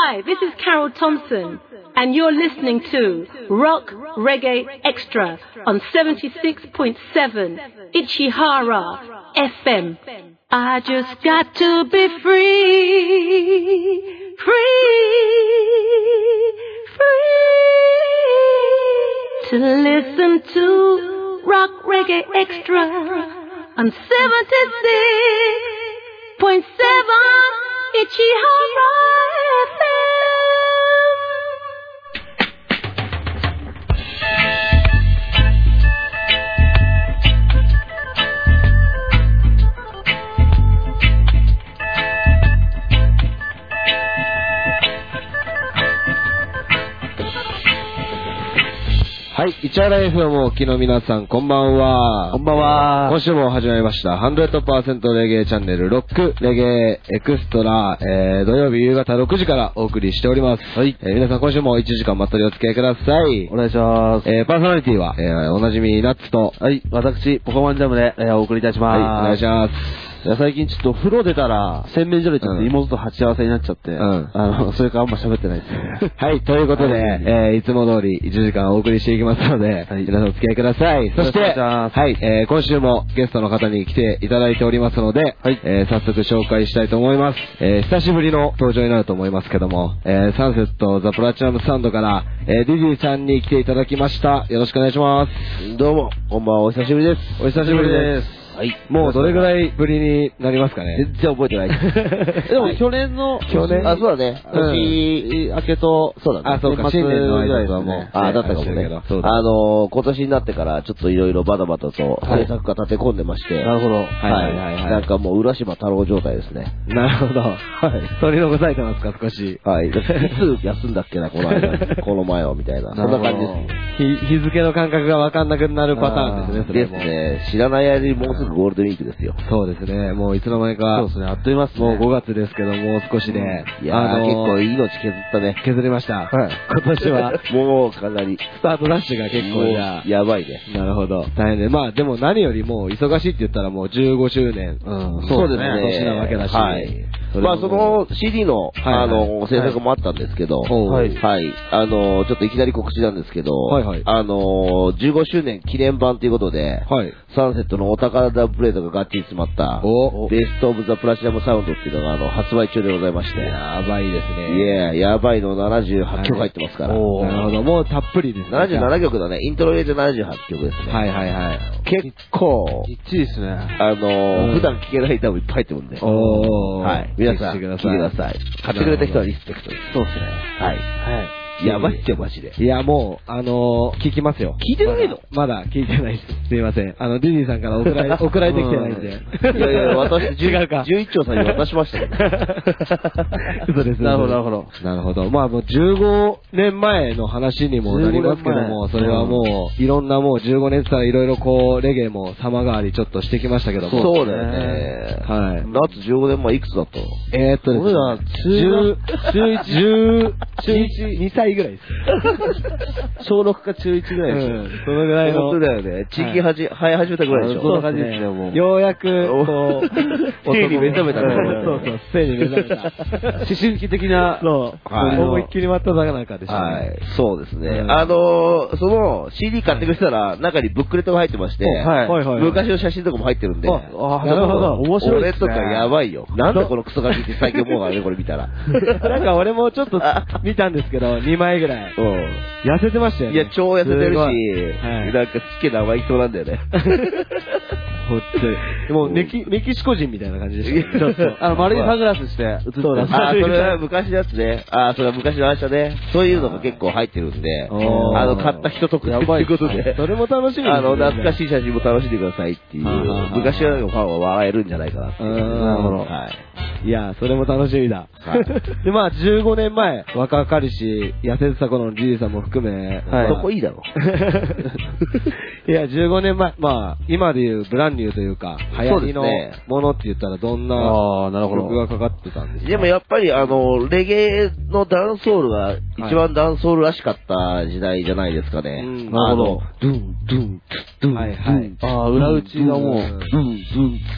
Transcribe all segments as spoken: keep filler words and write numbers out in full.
Hi, this is Carol Thompson, and you're listening to Rock Reggae Extra on seventy-six point seven Ichihara F M. I just got to be free, free, free to listen to Rock Reggae Extra on seventy-six point seven Ichihara F M. はい、イチャラ エフエム をお聞きの皆さん、こんばんは。 こんばんは。 今週も始まりました、ひゃくパーセント レゲエチャンネル、ロック、レゲエ、エクストラ、えー、土曜日夕方ろくじからお送りしております。はい。えー、皆さん今週もいちじかんまったりお付き合いください。 お願いします。 えー、パーソナリティは、えー、おなじみ、ナッツと、 はい、私、ポコマンジャムで、えー、お送りいたします。 はい、お願いします。 いや、最近ちょっと風呂出たら、洗面所でちょっと妹と鉢合わせになっちゃって、うん、あの、それからあんま喋ってないですね。 はい、ということで、えー、いつも通りいちじかんお送りしていきますので、はい、皆さんお付き合いください。そして、はい、えー、今週もゲストの方に来ていただいておりますので、はい、えー、早速紹介したいと思います。えー、久しぶりの登場になると思いますけども、えー、サンセットザプラチナムサウンドから、えー、ディジーさんに来ていただきました。よろしくお願いします。 どうも、こんばんは、お久しぶりです。 お久しぶりです。はい。もうどれぐらいぶりになりますかね。 全然覚えてないです。でも去年の、 去年あ、そうだね。年明けと、そうだね。 あ、そうか、新年の挨拶はもう。 あ、だったかもね。あの、今年になってからちょっといろいろバタバタと対策が立て込んでまして。 なるほど。はいはいはい。なんかもう浦島太郎状態ですね。 なるほど。はい。取り残されてますか、少し。 はい。いつ休んだっけな、この間。この前は、みたいな。そんな感じですね。 日付の感覚がわかんなくなるパターンですね、それも。 ですね。知らない間にもうすぐゴールデンウィークですよ。 そうですね。もういつの間にか。 そうですね。あっという間ですね。 もうごがつですけど、もう少しで。 いやー、結構命削ったね。 削りました。はい。今年は。 もうかなり。 スタートダッシュが結構や。 やばいね。 なるほど。大変で。まあでも何よりも忙しいって言ったらもうじゅうごしゅうねん。 うん。そうですね。 年なわけだし。はい。 まあその シーディー の、あの、制作もあったんですけど、はい。はい。あの、ちょっといきなり告知なんですけど、はいはい。あの、じゅうごしゅうねん記念版ということで、はい。サンセットのお宝ダブプレートがガッチリ詰まった、ベストオブザプラチナムサウンドっていうのがあの発売中でございまして。 やばいですね。 いや、やばいのななじゅうはちきょく入ってますから。 なるほど。もうたっぷりですね。 ななじゅうななきょくだね。イントロ入れてななじゅうはちきょくですね。 はいはいはい。 結構、 きっちりですね。 あの、普段聴けない歌もいっぱい入ってるんで。おー。はい。皆さん、聴いてください。買ってくれた人はリスペクトです。 そうですね。 はい。はい。やばいってマジで。 いや、もう、あのー、聞きますよ。 聞いてないの？ まだ聞いてないです。すいません。あの、ディディさんから送られ、送られてきてないんで。 いやいや、私、違うか。じゅういっちょうさんに渡しましたけど。 そうです。 なるほど、なるほど。 なるほど。まあ、もうじゅうごねんまえの話にもなりますけども、それはもう、いろんなもうじゅうごねんって言ったらいろいろこう、レゲエも様変わりちょっとしてきましたけども。 そうだよね。はい。夏じゅうごねんまえいくつだったの？ えーっとですね。俺ら、中、中いち、中いち、にさいぐらいです。 小ろくか中いちぐらいでしょ。うん、そのぐらいの。本当だよね。地域はじ、生え始めたぐらいでしょ。 そんな感じですよ、もう。ようやく、こう、性に目覚めたね。 そうそう、性に目覚めた。思春期的な、そう、思いっきり真っただ中でしょ。はい。 そうですね。あの、その シーディー 買ってくれたら、中にブックレットが入ってまして、昔の写真とかも入ってるんで。ああ、なるほど。面白いですね。俺とかやばいよ。なんだこのクソガキって最近思うからね、これ見たら。 なんか俺もちょっと見たんですけど、にまいぐらい。うん。痩せてましたよね。 いや、超痩せてるし、はい、なんかすっげえ生意気そうなんだよね。 ほっともうメキ、メキシコ人みたいな感じでしたね。ちょっと。 あの、丸いサングラスして映ってた。あ、それは昔のやつね。あ、それは昔の話だね。そういうのが結構入ってるんで、あの、買った人とかやばいことで。 それも楽しみですね。 あの、懐かしい写真も楽しんでくださいっていう、昔のファンは笑えるんじゃないかなっていう。なるほど。はい。 いや、それも楽しみだ。で、まあ、じゅうごねんまえ、若かりし、痩せてた頃のじいさんも含め、 そこいいだろ。 いや、じゅうごねんまえ、まあ、今でいうブランニューというか、流行りのものって言ったらどんな曲がかかってたんですか？ でもやっぱりあの、レゲエのダンソールが一番ダンソールらしかった時代じゃないですかね。 なるほど。ドゥン、ドゥン、ドゥン。はいはい。 ああ、裏打ちがもう、ドゥン、ドゥン。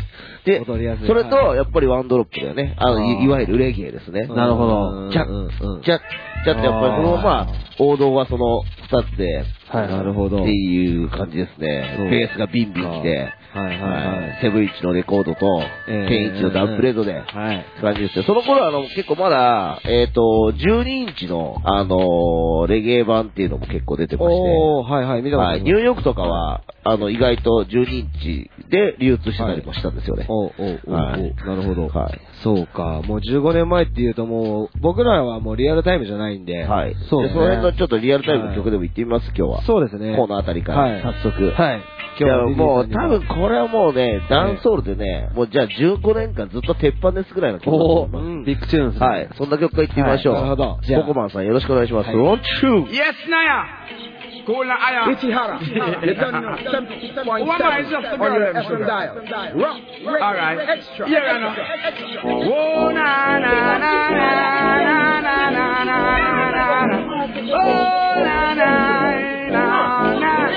で、それと、やっぱりワンドロップだよね。あの、いわゆるレゲエですね。 なるほど。 ちゃ、ちゃ、ちゃってやっぱりこの、まあ、王道はその二つで、 はい、なるほど。 っていう感じですね。ベースがビンビン来て、はいはいはい。セブンイチのレコードと、ケンイチのダウンプレードで、はい。感じですね。その頃あの、結構まだ、えっと、じゅうにインチの、あの、レゲエ版っていうのも結構出てまして、 おー、はいはい、見たことあります。 ニューヨークとかは、あの、意外とじゅうにインチで流通してたりもしたんですよね。 おおおはい。なるほど。はい。そうか。もうじゅうごねんまえっていうともう、僕らはもうリアルタイムじゃないんで、 はい。そうですね。その辺のちょっとリアルタイムの曲でも行ってみます、今日は。 そうですね。 このあたりから、早速。 はい。 今日はもう、多分これはもうね、ダンソールでね、もうじゃあじゅうごねんかんずっと鉄板ですぐらいの曲だと思います。 ビッグチューンですね。 はい。そんな曲から行ってみましょう。なるほど。ココマンさんよろしくお願いします。ロンチュー Yes, Naya! Cool na aya. Ichihara. You don't know. seventy-seven point seven. What am I just a girl them sugar? Rock. Alright. Extra. Yeah, I know. Oh, na, na, na, na, na, na, na, na, na. Oh, na, na, na, na.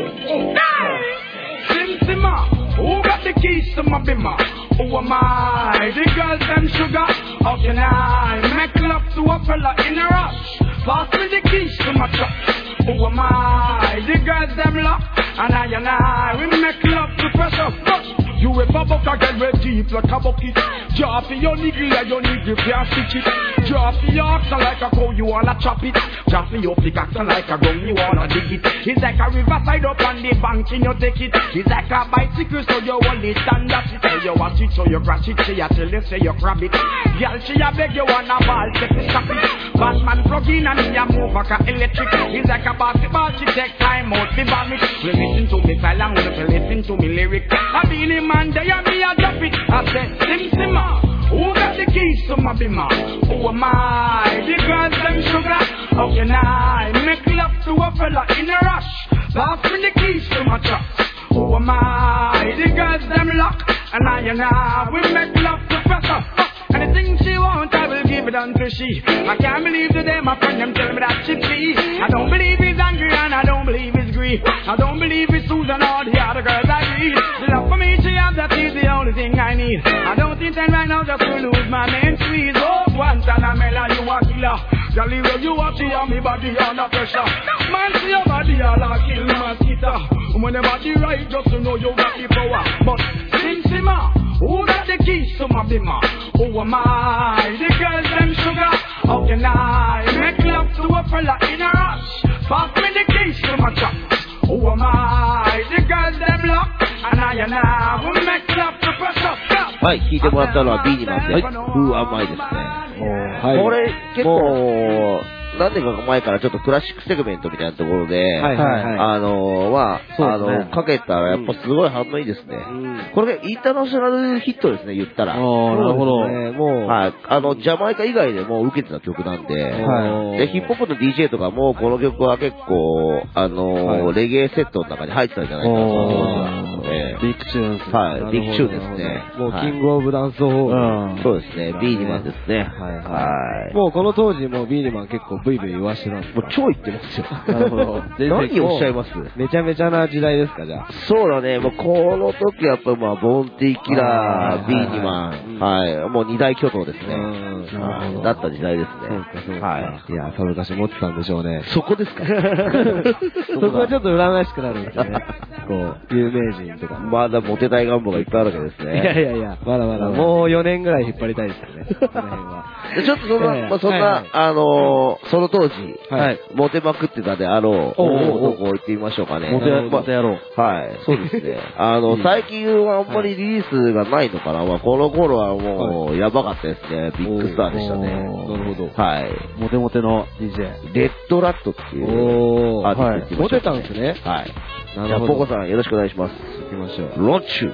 Hey! Sim Simma. Who got the keys to my bimmer? Who am I? The girls them sugar. How can I make love to a fella in a rush? Pass me the keys to my truck. Who am I? The girls them lock. And I and I, we make love to pressure. You ever buck a girl with deep like a bucket? Drop your niggle like your niggle can't stitch it. Drop your oxen like a cow, you wanna chop it. Drop your pickaxe like a gun, you wanna dig it. It's like a riverside up on the bank and you take it. It's like a bicycle so you hold it and that's it. So you watch it so you crash it, she a tell you say you grab it. Girl she a beg you wanna ball, take it, stop it. Batman plug in and he a move like a electric. It's like a basketball, she take time out the vomit. We listen to me fella, we listen to me lyric. I be the man there and me a drop it. I say Sim Simma, who got the keys to my bimmer? Who am I? The girls them sugar. How can I make love to a fella in a rush? Pass me the keys to my truck. Who am I? The girls them lock. And I and I, we make love to pressure. Anything she wants, I will give it unto she. I can't believe today my friend them tell me that she free. I don't believe he's angry and I don't believe he's grief. I don't believe it's Susan or the other girls I read. The love for me she has, that is the only thing I need. I don't intend right now just to lose my main squeeze. Oh, Guantanamela, you a killer. Jolly well you watch it on me body under pressure. Man see your body all a kill mosquito. When the body right just to know you got the power. But Sim Simma, who got the keys to my bimmer? Who am I? The girls them sugar. How can I make love to a fella in a rush? Pass me the keys to my truck. Who am I? The girls them lock. And I and I will make love to pressure. はい、聞いてもらったのは ビーニマンで、はい、Who am I ですね。はい、これ結構、何年か前からちょっとクラシックセグメントみたいなところで、はいはいはい、あの、まあ、あの、かけたらやっぱすごい反応いいですね。うん、これインターナショナルヒットですね、言ったら。 ああ、なるほど。ね、 もう、はい、あの、ジャマイカ以外でも受けてた曲なんで、はい、で、ヒップホップの ディージェー とかもこの曲は結構、あの、はい、レゲエセットの中に入ってたんじゃないかなと思いますので。 ビッグチューンですね。 はい、ビッグチューンですね。 もう、キングオブダンスホール。そうですね、ビーニマンですね。はいはい。もうこの当時もビーニマン結構ブイブイ言わしてたんです。 もう超言ってますよ。なるほど。何をおっしゃいます？ めちゃめちゃな時代ですか、じゃあ。 そうだね、もうこの時はやっぱまあ、ボーンティーキラー、ビーニマン、はい、もう二大巨頭ですね。だった時代ですね。 そうか、そうか。はい。いや、さぞかし持ってたんでしょうね。 そこですか？ そこはちょっと羨ましくなるんですよね。こう、有名人とか。 まだモテたい願望がいっぱいあるわけですね。 いやいやいや、まだまだ、もうよねんぐらい引っ張りたいですよね。この辺は。 ちょっとそんな、まあ、そんな、あの、その当時、はい、モテまくってたであろう、どこ行ってみましょうかね。 モテ、モテやろう。 はい、そうですね。あの、最近はあんまりリリースがないのかな。まあ、この頃はもう、やばかったですね。ビッグスターでしたね。 なるほど。 はい。 モテモテの ディージェー。 レッドラットっていうアーティスト。 モテたんですね。 はい。じゃあ、ポコさんよろしくお願いします。 行きましょう。ロッチュ。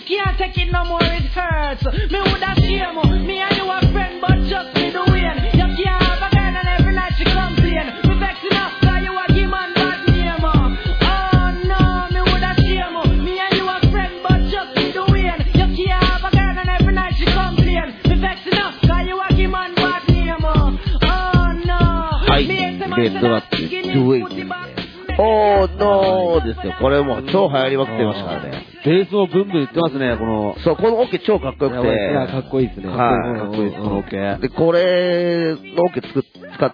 can't take it no more, it hurts. Me woulda shame, me and you a friend, but just me the way. You can't have a girl and every night she complain. Me vex enough, cause you a give man bad name. Oh no, me woulda shame, me and you a friend, but just me the way. You can't have a girl and every night she complain. Me vex enough, cause you a give man bad name. Oh no, me and the man say that skinny put it back. おー、ノーですよ。これもう超流行りまくってましたからね。 ベースをブンブン言ってますね、この。 そう、このオケ超かっこよくて。 いや、かっこいいですね。 はい。 かっこいいです、このオケ。 で、これのオケ使って、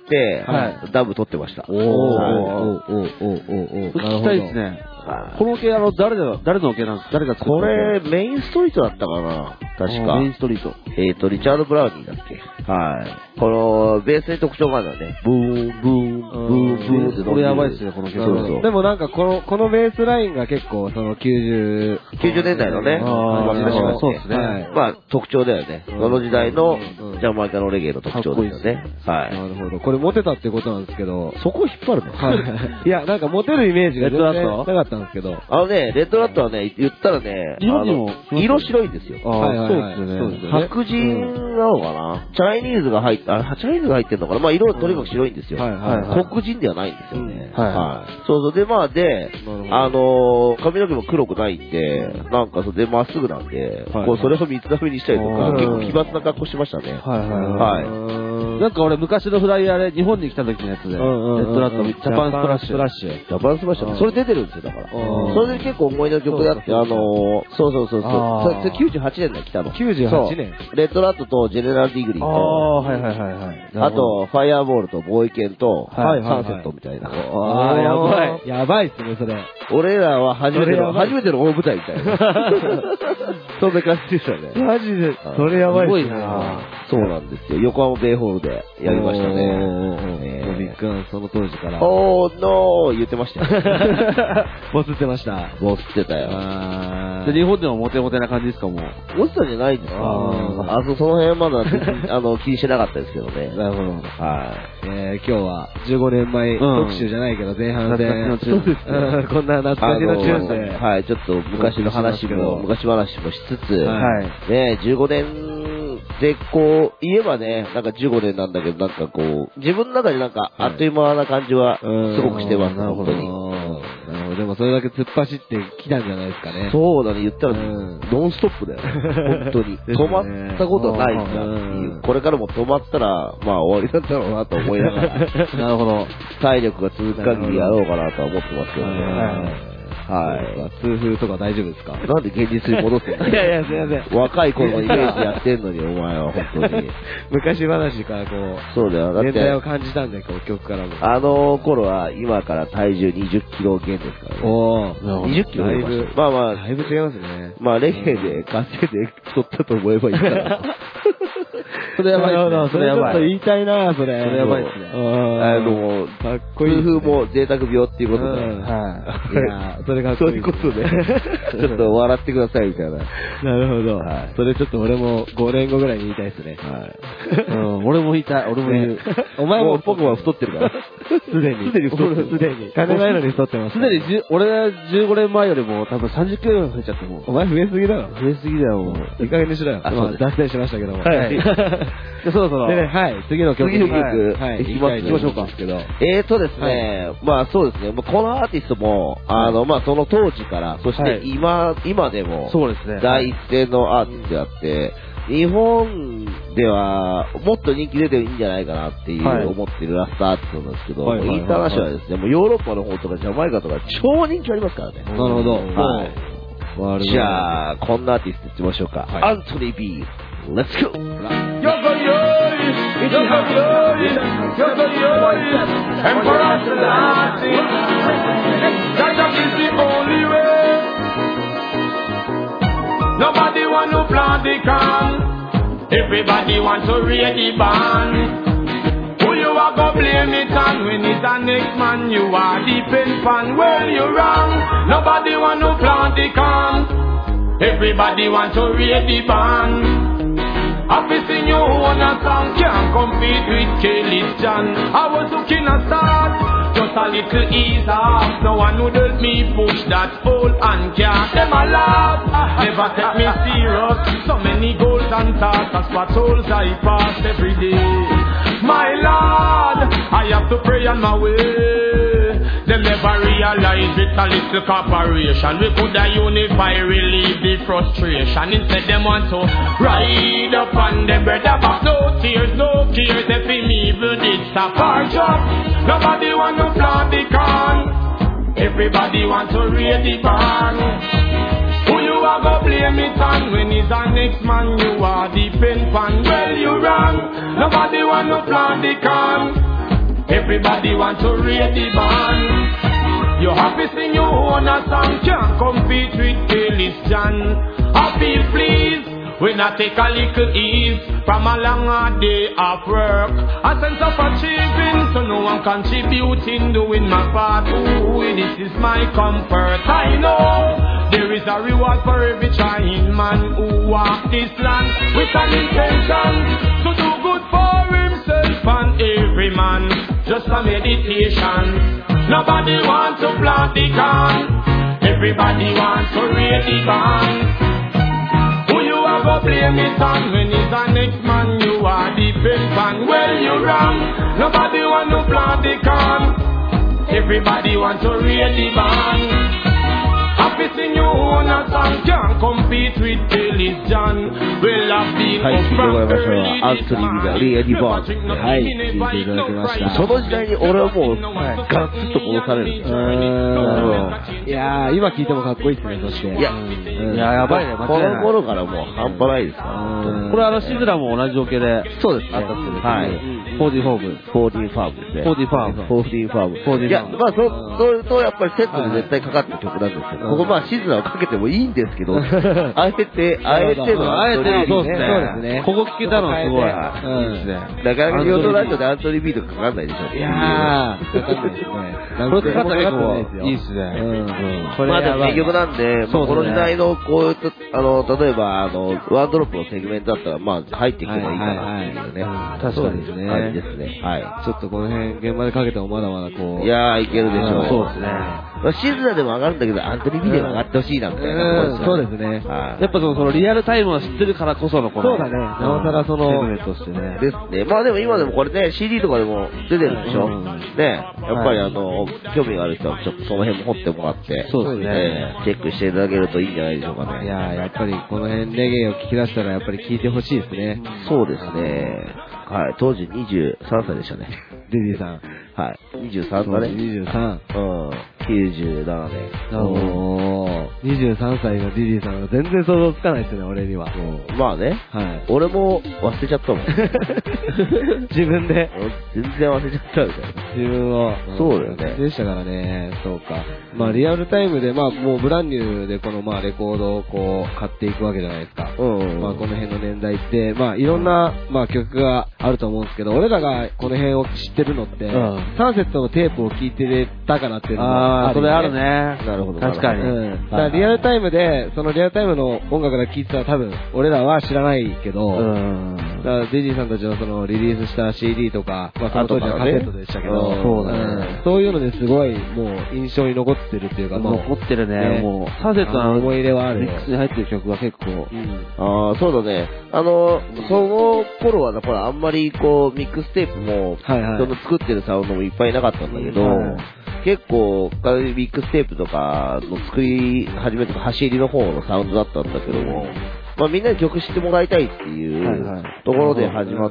はい、ダブ撮ってました。 おー、おー、おー、おー、おー、おー。聞きたいですね。このオケ、あの、誰だ、誰のオケなんですか？誰が作ったこれ、メインストリートだったかな確か。 メインストリート。 えっと、リチャード・ブラウニーだっけはい。この、ベースに特徴があるんだよね。ブーン、ブーン、ブーン、ブーンって。 これやばいっすね、この曲。そうそう。でもなんか、この、このベースラインが結構、そのきゅうじゅう、 きゅうじゅうねんだいのね。 そうですね。 まあ、特徴だよね。その時代の、ジャマイカのレゲエの特徴ですよね。はい。 なるほど。これモテたってことなんですけど。 そこを引っ張るのはい。いや、なんかモテるイメージが全然なかったんですけど。 あのね、レッドラットはね、言ったらね、色白いんですよ。 はいはいはい。そうですよね。 白人なのかなチャイニーズが入って、あ、チャイニーズが入ってんのかなまあ、色とにかく白いんですよ。はいはい。黒人ではないんですよね。はい。そうそう。で、まあ、で、あの、髪の毛も黒くないんで、なんか、それでまっすぐなんで、こう、それを三つ編みにしたりとか、結構奇抜な格好してましたね。はいはいはい。なんか俺、昔のフライヤーで日本に来た時のやつで、レッドラット、ジャパンスプラッシュ。ジャパンスプラッシュ。それ出てるんですよ、だから。それで結構思い出の曲であって、あの、そうそうそうそう。それきゅうじゅうはちねんだよ、来たの。 きゅうじゅうはちねん。 レッドラットとジェネラルディグリーと、 あはいはいはいはい。 あと、ファイアーボールとボーイケンと、サンセットみたいな。 ああ、やばい。やばいっすね、それ。 俺らは初めての、初めての大舞台みたいな。そんな感じでしたね。 マジで、それやばいっすね。すごいな。そうなんですよ。横浜ベイホールでやりましたね。ビッグアン、その当時から。 おー、ノー言ってましたよ。 ボスってました。 ボスってたよ。 で、日本でもモテモテな感じですか、もう。 モテたんじゃないですか。あ、その辺まだ、あの、気にしてなかったですけどね。 なるほど。 はい。 えー、今日はじゅうごねんまえ特集じゃないけど、前半戦。そうですね。こんな懐かしのチューンで。 はい、ちょっと昔の話も、昔話もしつつ、はい。ね、じゅうごねんで、こう、言えばね、なんかじゅうごねんなんだけど、なんかこう、自分の中でなんか、あっという間な感じは、すごくしてます、本当に。 なるほど。でもそれだけ突っ走ってきたんじゃないですかね。 そうだね、言ったら、ノンストップだよ。本当に。止まったことないんだっていう。これからも止まったら、まあ終わりなんだろうなと思いながら。なるほど。 体力が続く限りやろうかなとは思ってますけどね。はい。 痛風とか大丈夫ですか？ なんで現実に戻すの？ いやいや、すいません。 若い頃のイメージやってんのに、お前は本当に。 昔話からこう、 そうだよ。だって。 年代を感じたんで、こう、曲からも。 あの頃は、今から体重にじゅっキロ減ですからね。 おー。 にじゅっキロ減りました。まあまあ、 だいぶ違いますね。 まあ、レゲエで稼いで太ったと思えばいいから。 それやばいですね。 それやばい。 ちょっと言いたいな、それ。 それやばいですね。あの、かっこいい。痛風も贅沢病っていうことで。はい。いや、それがそういうことで。ちょっと笑ってくださいみたいな。 なるほど。はい。それちょっと俺もごねんごぐらいに言いたいですね。はい。うん、俺も言いたい。俺も言う。 お前も僕は太ってるから。 すでに。 すでに太ってる。 すでに。金ないのに太ってます。 すでに、俺はじゅうごねんまえよりも多分さんじゅっキロぐらい増えちゃってもう。 お前増えすぎだよ。 増えすぎだよ、もう。 いい加減にしろよ。 あ、そう脱線しましたけども。 はい。 そろそろ。でね、はい。次の曲。 次の曲。 はい。行きましょうか。 えーとですね、まあそうですね、このアーティストも、あの、まあその当時から、そして今、今でも、 そうですね。 第一線のアーティストであって、日本ではもっと人気出ていいんじゃないかなっていう思ってるラストアーティストなんですけど、インターナショナルですね、もうヨーロッパの方とかジャマイカとか超人気ありますからね。 なるほど。 はい。じゃあ、こんなアーティストいってみましょうか。アントニー・ビー。Let's go! よこよい、よこよい、よこよい、Emperor Selassie, that is the only way. Nobody want to plant the can, everybody want to read the band. Who you are go blame it on when it's the next man you are depend on? Well you wrong, nobody want to plant the can, everybody want to read the band. Happy sing you own a song, can't compete with Kelly John. I was looking at start, just just a little ease off. No one would help me push that old and can't. Them a laugh, never take me serious. So many goals and thoughts, as patrols I pass every day. My Lord, I have to pray on my way. Them never realize it's a little corporation. We coulda unify, relieve the frustration. Instead them want to ride up on them brother back. No tears, no cares. If him evil did stop our job. Nobody want to plant the corn. Everybody want to raid the barn. Who you are go blame it on? When he's our next man, you are the pen pan. Well, you wrong. Nobody want to plant the corn. Everybody want to raid the band. You happy sing your own a song. Can't compete with Kelly's John. Happy please. When I take a little ease from a long hard day of work, a sense of achieving, so no one contributing, doing my part. Ooh, this is my comfort. I know there is a reward for every trying man who walk this land with an intention to do good for himself and every man. Just a meditation. Nobody wants to plant the corn. Everybody wants to raid the barn. Go blame it on when it's the next man, you are the pen fan. Well, you wrong. Nobody want to plant the corn. Everybody want to raid the barn. Happy sing you own a song. Can't compete with Kelly's John. Well, I've been はい、聞いてもらいましたが、アントニーがレイエディバーン。 はい、聞いていただきました。 その時代に俺はもう、ガッツと戻されるんですよ。 いやー、今聞いてもかっこいいですね、そして。いや、 いや、やばいね、間違いない。 この頃からもう半端ないですから。 これあの、シズラも同じ条件で、 そうですね。 あったってですね。 はい。 フォーティーファーム。 フォーティーファームですね。 フォーティーファーム。 フォーティーファーム。フォーティーファーム。いや、まあ、そ、それとやっぱりセットで絶対かかった曲なんですけど、ここまあ、シズラをかけてもいいんですけど、あえて、あえての、 あえての、そうですね。 そうですね。 ここ聞けたのすごい。 うん。 なかなか京都ラジオでアントニービートかかんないでしょ。 いやー、かかんないですね。 これかかったら結構いいっすね。 うん。まあでも名曲なんで、この時代のこういう、あの、例えば、あの、ワンドロップのセグメントだったら、まあ、入ってきてもいいかなっていうね。 確かにですね。 感じですね。はい。 ちょっとこの辺、現場でかけてもまだまだこう。 いやー、いけるでしょう。 そうですね。 シズラでも上がるんだけど、アントニービーでも上がってほしいな、みたいな。 そうですね。 やっぱそのリアルタイムを知ってるからこそのこの。 そうだね。なおさらその。 セグメントとしてね。 ですね。まあでも今でもこれね、シーディー とかでも出てるんでしょ。ね。やっぱりあの、興味がある人はちょっとその辺も掘ってもらって。 そうですね。 チェックしていただけるといいんじゃないでしょうかね。 いやー、やっぱりこの辺レゲエを聞き出したらやっぱり聞いてほしいですね。 そうですね。はい。当時にじゅうさんさいでしたね。 デディさん。 はい。にじゅうさんだね。 にじゅうさん。 うん。きゅうじゅうななねん。 おー。にじゅうさんさいのディディさんが全然想像つかないですね、俺には。 まあね。 はい。 俺も忘れちゃったもん。 自分で。 全然忘れちゃったみたいな。 自分を。 そうだよね。 でしたからね。そうか。まあリアルタイムで、まあもうブランニューでこのまあレコードをこう買っていくわけじゃないですか。うん。まあこの辺の年代って、まあいろんな、まあ曲があると思うんですけど、俺らがこの辺を知ってるのって、サンセットのテープを聞いてたからっていうのがああ、それあるね。 なるほど。 確かに。 うん。だからリアルタイムで、そのリアルタイムの音楽が聴いてたら多分、俺らは知らないけど、うん。だからデジーさんたちはそのリリースした シーディー とか、まあその当時はカセットでしたけど、 そうだね。 そういうのですごいもう印象に残ってるっていうか、 残ってるね。もう、サンセットの思い入れはある。ミックスに入ってる曲は結構。 ああ、そうだね。あの、その頃は、ほら、あんまりこう、ミックステープも、はいはい、その作ってるサウンドもいっぱいなかったんだけど、はい、結構、ミックステープとかの作り始めとか、走りの方のサウンドだったんだけども、まあみんなに曲知ってもらいたいっていうところで始まって、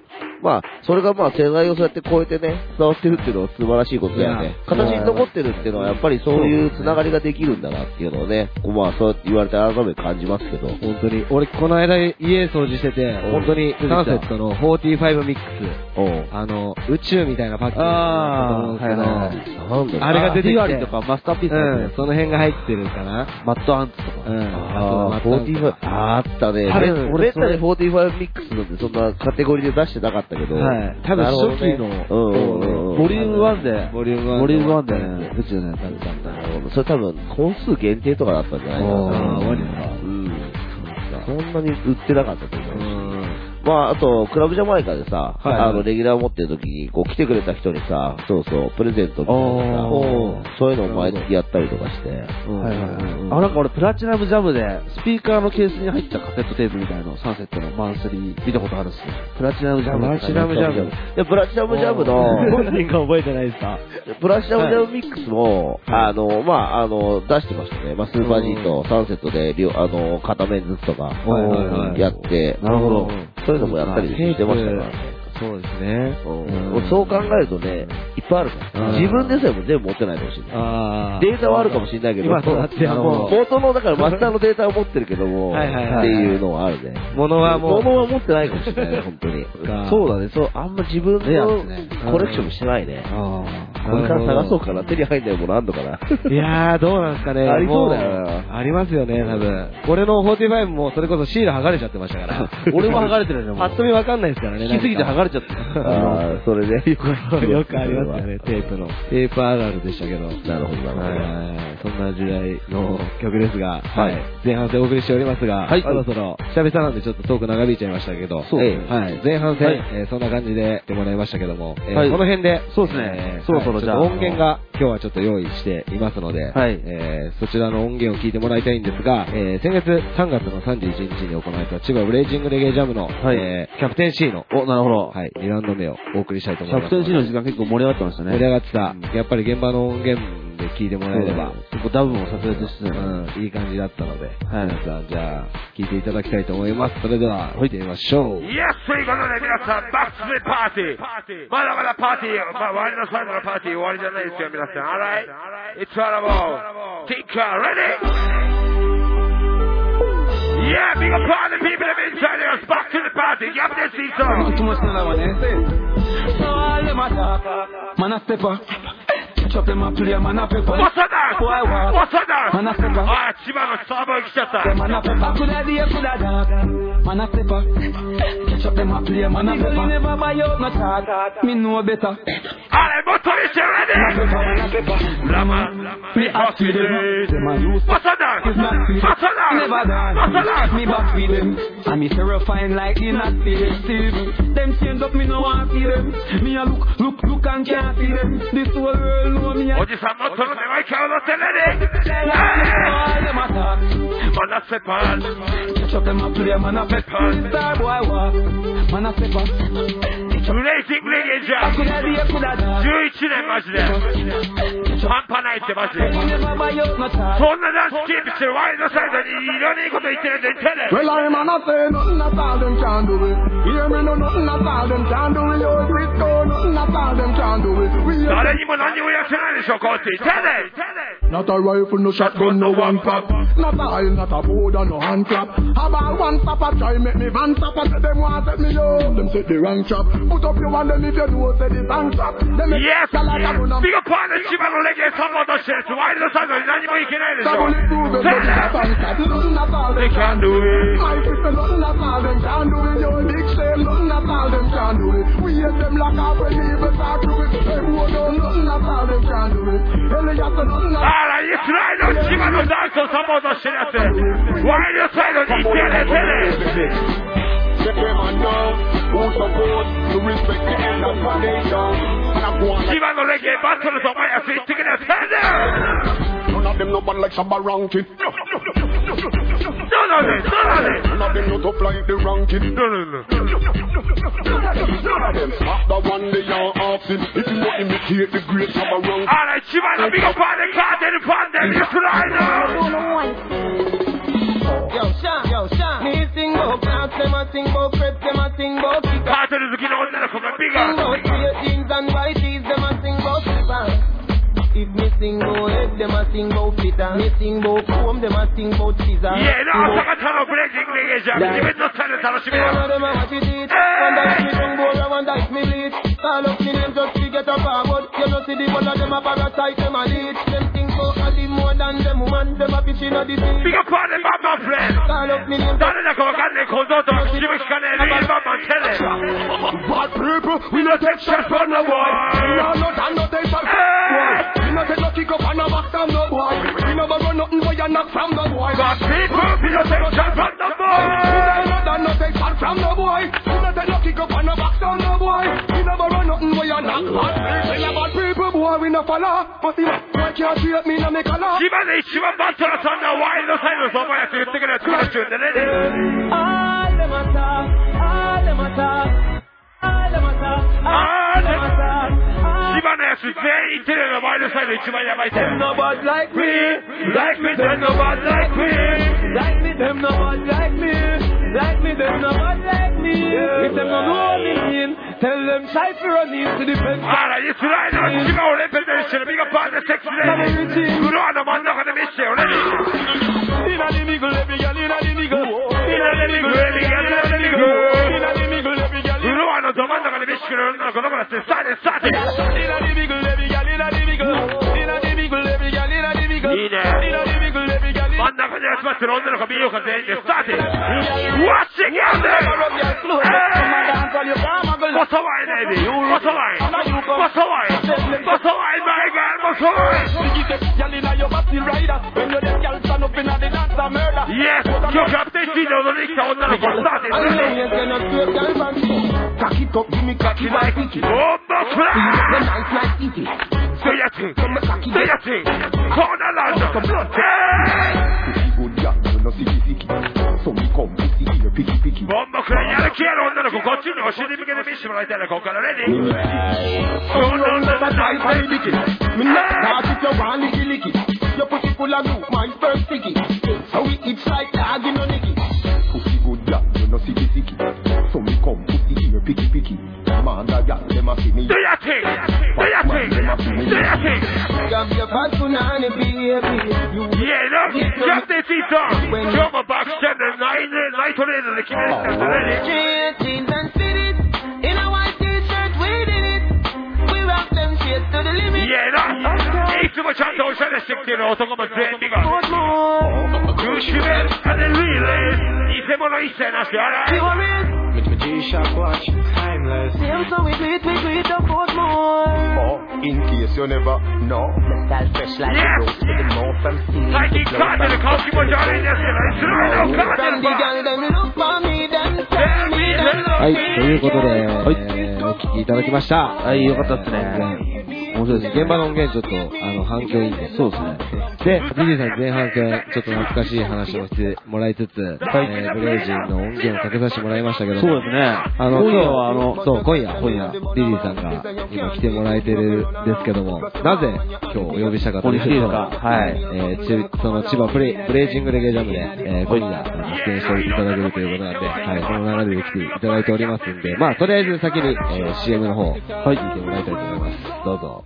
まあ、それがまあ世代をそうやって超えてね、伝わってるっていうのは素晴らしいことだよね。形に残ってるっていうのはやっぱりそういうつながりができるんだなっていうのをね、こうまあそうやって言われて改めて感じますけど。 本当に。俺この間家掃除してて、本当にサンセットのよんじゅうごミックス、あの、宇宙みたいなパッケージだと思うんですけど、あれが出てきて、 とかマスターピース、 うん、その辺が入ってるかな。 マットアンツとか。 うん。 ああ、よんじゅうご、あったね。俺、俺ったねよんじゅうごミックスなんてそんなカテゴリーで出してなかったけど、 はい。多分初期の、 ボリュームワンで、 ボリュームワン。 ボリュームワンでね、宇宙のやつだったんだ。 それ多分、本数限定とかだったんじゃないかな。 ああ、マジですか。 うん。そんなに売ってなかったと思う。 まあ、あと、クラブジャマイカでさ、はいはい、あの、レギュラー持ってる時に、こう、来てくれた人にさ、そうそう、プレゼントみたいなさ、そういうのを毎月やったりとかして。はいはいはい。 あ、なんか俺、プラチナムジャムで、スピーカーのケースに入ったカセットテープみたいなの、サンセットのマンスリー見たことあるっすね。プラチナムジャム。 プラチナムジャム。で、プラチナムジャムの、 本人が覚えてないですか？ プラチナムジャムミックスも、あの、まあ、あの、出してましたね。まあ、スーパー G とサンセットで、あの、片面ずつとか、やって、 なるほど。 そういうのもやったりしてましたからね。 そうですね。 うん、そう考えるとね、いっぱいあるから。自分でさえも全部持ってないかもしれない。データはあるかもしれないけど、 今となってはもう元の、だからマスターのデータを持ってるけども、っていうのはあるね。 物はもう。 物は持ってないかもしれないね、本当に。そうだね、そう、あんま自分のコレクションしてないね。これから探そうかな、手に入んないものあんのかな。 いやー、どうなんですかね。 ありそうだよな。 ありますよね、多分。俺のよんじゅうごもそれこそシール剥がれちゃってましたから。 俺も剥がれてるじゃん。 パッと見わかんないですからね。 引きすぎて剥がれちゃった。 あそれで、 よくよくありますよね、テープの。テープあるあるでしたけど。 なるほど、なるほど。そんな時代の曲ですが、はい。前半戦お送りしておりますが、はい。そろそろ、久々なんでちょっとトーク長引いちゃいましたけど、そうですね。はい。前半戦、えそんな感じでやってもらいましたけども、この辺で、 そうですね。そろそろじゃあ。 音源が今日はちょっと用意していますので、はい。えそちらの音源を聞いてもらいたいんですが、え先月さんがつのさんじゅういちにちに行われた千葉ブレイジングレゲエジャムの、はい。えキャプテン C の、 お、なるほど。 はい。にラウンド目をお送りしたいと思います。 キャプテン C の時間結構盛り上がってましたね。 盛り上がってた。やっぱり現場の音源で聞いてもらえれば、 結構ダブもさせてして、 うん、いい感じだったので、はい。皆さん、じゃあ、聞いていただきたいと思います。それでは、行ってみましょう。 イエスということで皆さん、バックスでパーティー。まだまだパーティー、まあ、割の最後のパーティー終わりじゃないですよ、皆さん。Alright? It's all about Tinker, ready? Yeah, big up all the people that been inside us. Back to the party. Give them this song. Not too much now, man. So all them a talk, man a step up. Chop them a play, man a pepper. What's that? What's that? Man a step up. Ah, Chiba no sabo ikishata. Man a pepper. Coulda day, coulda dark. Man a step up. Chop them a play, man a pepper. Me never buy out no talk. Me know better. Alright, motor is ready. Man a pepper, man a pepper. Lama, me ask for them. Them a use. What's that? It's not free. What's that? Never done. What's that? Me back with them. And me say refine like the nasty Steve. Them change up, me no want see them. Me a look, look, look and can't see them. This whole world know me. おじさんもその手は今日の手でマナセパンチョケマプレマナペパンスターボーイワーマナセパンブレイキングレゲエジャーじゅういちねんマジで半端ないってマジでそんなダンスキープしてるワイドサイドにいろんないいこと言ってるんで言ってね Well I'm not saying nothing at all them can't do it Hear me no nothing at all them can't do it Yo do it go nothing at all them can't do it 誰にも何もやってないでしょこうって言ってね Not a rifle, no shotgun, no one pop Not a eye, not a border, no hand clap About one stop a try make me van stop I say them want set me up Them set the wrong trap Put up your hand and if you know say the bank trap Yes, big up on the Chiba no reggaeサポートしてるワイルドサイドに何もいけないでしょ They can't do it My sister, nothing at all them can't do it Your big shame, nothing at all them can't do it We hate them like our when people talk to it Them who don't, nothing at all them can't do it Elias, nothing at all あら、イスラエルの島のダンスをサポートしてるやつワイルドサイドに行ってやれてね Check them on now, who support to respect the end of the nation. And I go on like... 島のレゲエバトルとお前やつ言ってくれよ、 None of them no bad like Shabba Rankin. None of them, none of them. None of them no tough like the Rankin. No, no, no. None of them. After one day you're asking if you want to imitate the great Shabba Rankin. Alright, Chiba no big up on the cartel upon them, you try now. Yo, Sean, yo, Sean. Me sing about plants, them a sing about crepes, them a sing about pickup. Cartel is looking out there from the bigger. Sing about straight jeans and white tees, them a sing about slippers. If me sing about head, them a sing about fitter. Me sing about comb, them a sing about scissors. Yeah, no, I'm talking about breaking legs, I'm giving no time to tell us. One of them a watch it eat. One that me tongue bowl, one that me lead. Call up me name just to get a forward. You know see the one of them a parasite, them a lead. Them think about a little more than them woman, them a fishing at the sea. Big up on them, my friend. Call up me name. 誰だかわかんねえ小僧と君しかねえリーバーマンテレ Bad people, we no take shots from no boy. We no no and no take shots from no boy. We no take no kick up and no back from no boy. We no run nothing boy and knock from no boy. Bad people, we no take shots from no boy. We no no and no take shots from no boy. no follow. But the boy can't treat me no me color. 島で一番バットなそんなワイルドサイドのそばやつ言ってくれるやつがチューンでね。 あーでまた、あーでまた、あーでまた、あーでまた。 島のやつ全員テレビのワイルドサイド一番やばいって。 Nobody like me, like me, then nobody like me, like me, them nobody like me, like me, them nobody like me. If them no know me, tell them try to run into the fence. あら、いつらいの島をレペゼンしてるビガパンでセックスでフロアの真ん中で見せてよね。 イナリミグレビギャリナリミグ、イナリミグレビギャリナリミグ、イナリミグレビギャリ。フロアのど真ん中で見せてくれる女の子どこだってスターでスターで。 イナリミグレビギャリナリミグ、イナリミグレビギャリナリミグ。 いいね。真ん中に集まってる女の子見ようか全員でスターティング。What's it again? What's the wine, baby? What's the wine? What's the wine? What's the wine, my girl? What's the wine? Yes, 今日キャプテンシーで踊りに来た女の子スターティング。 カキと耳かきバイキキ。 ボンバークラー。そういうやつ。そういうやつ。コーナーランド。ボンバークラーやる気やる女の子こっちにお尻向けて見せてもらいたいなここからレディー。そうなんだ大体リキ。 みんなカーキとワンリキリキ。Your pussy full of glue, my first sticky. So we eat like dog in a nicky. Pussy good ya, you know sicky sicky. So me come pussy here picky picky. Man that ya, them a see me. Do your thing, do your thing, do your thing. Grab your fat punani baby. Yeah, no, grab the seat on. Come on back, stand there, nine, nine to eight, the kid is ready. Jeans and fitted in a white t-shirt, we did it. We rock them shit to the limit. Yeah, no. いつもちゃんとおしゃれしてきてる男も全員が苦しめる金リーレー偽物一切なしあら With my G-Shock watch, timeless. Same so we do it, we do it a foot more. Oh, in case you never know. Metal fresh like yes. the rose to the mouth from stealing. 最近カーテル顔気持ち悪いんですけどいつの間にかカーテルはい、ということで、はいえー、お聞きいただきました。 はい、よかったですね。 面白いです。現場の音源ちょっと、あの、反響いいんで。そうですね。で、ディディさん前半戦、ちょっと懐かしい話をしてもらいつつ、はい、えー、ブレイジンの音源をかけさせてもらいましたけども。 そうですね。 あの、今夜はあの、そう、今夜、今夜、ディディさんが今来てもらえてるんですけども、なぜ今日お呼びしたかというと、はい、えー、その千葉ブレイ、ブレイジングレゲエジャムで、えー、今夜、出演していただけるということなんで、はい、その流れで来ていただいておりますんで、まあ、とりあえず先に、えー、シーエム の方、はい、聞いてもらいたいと思います。どうぞ。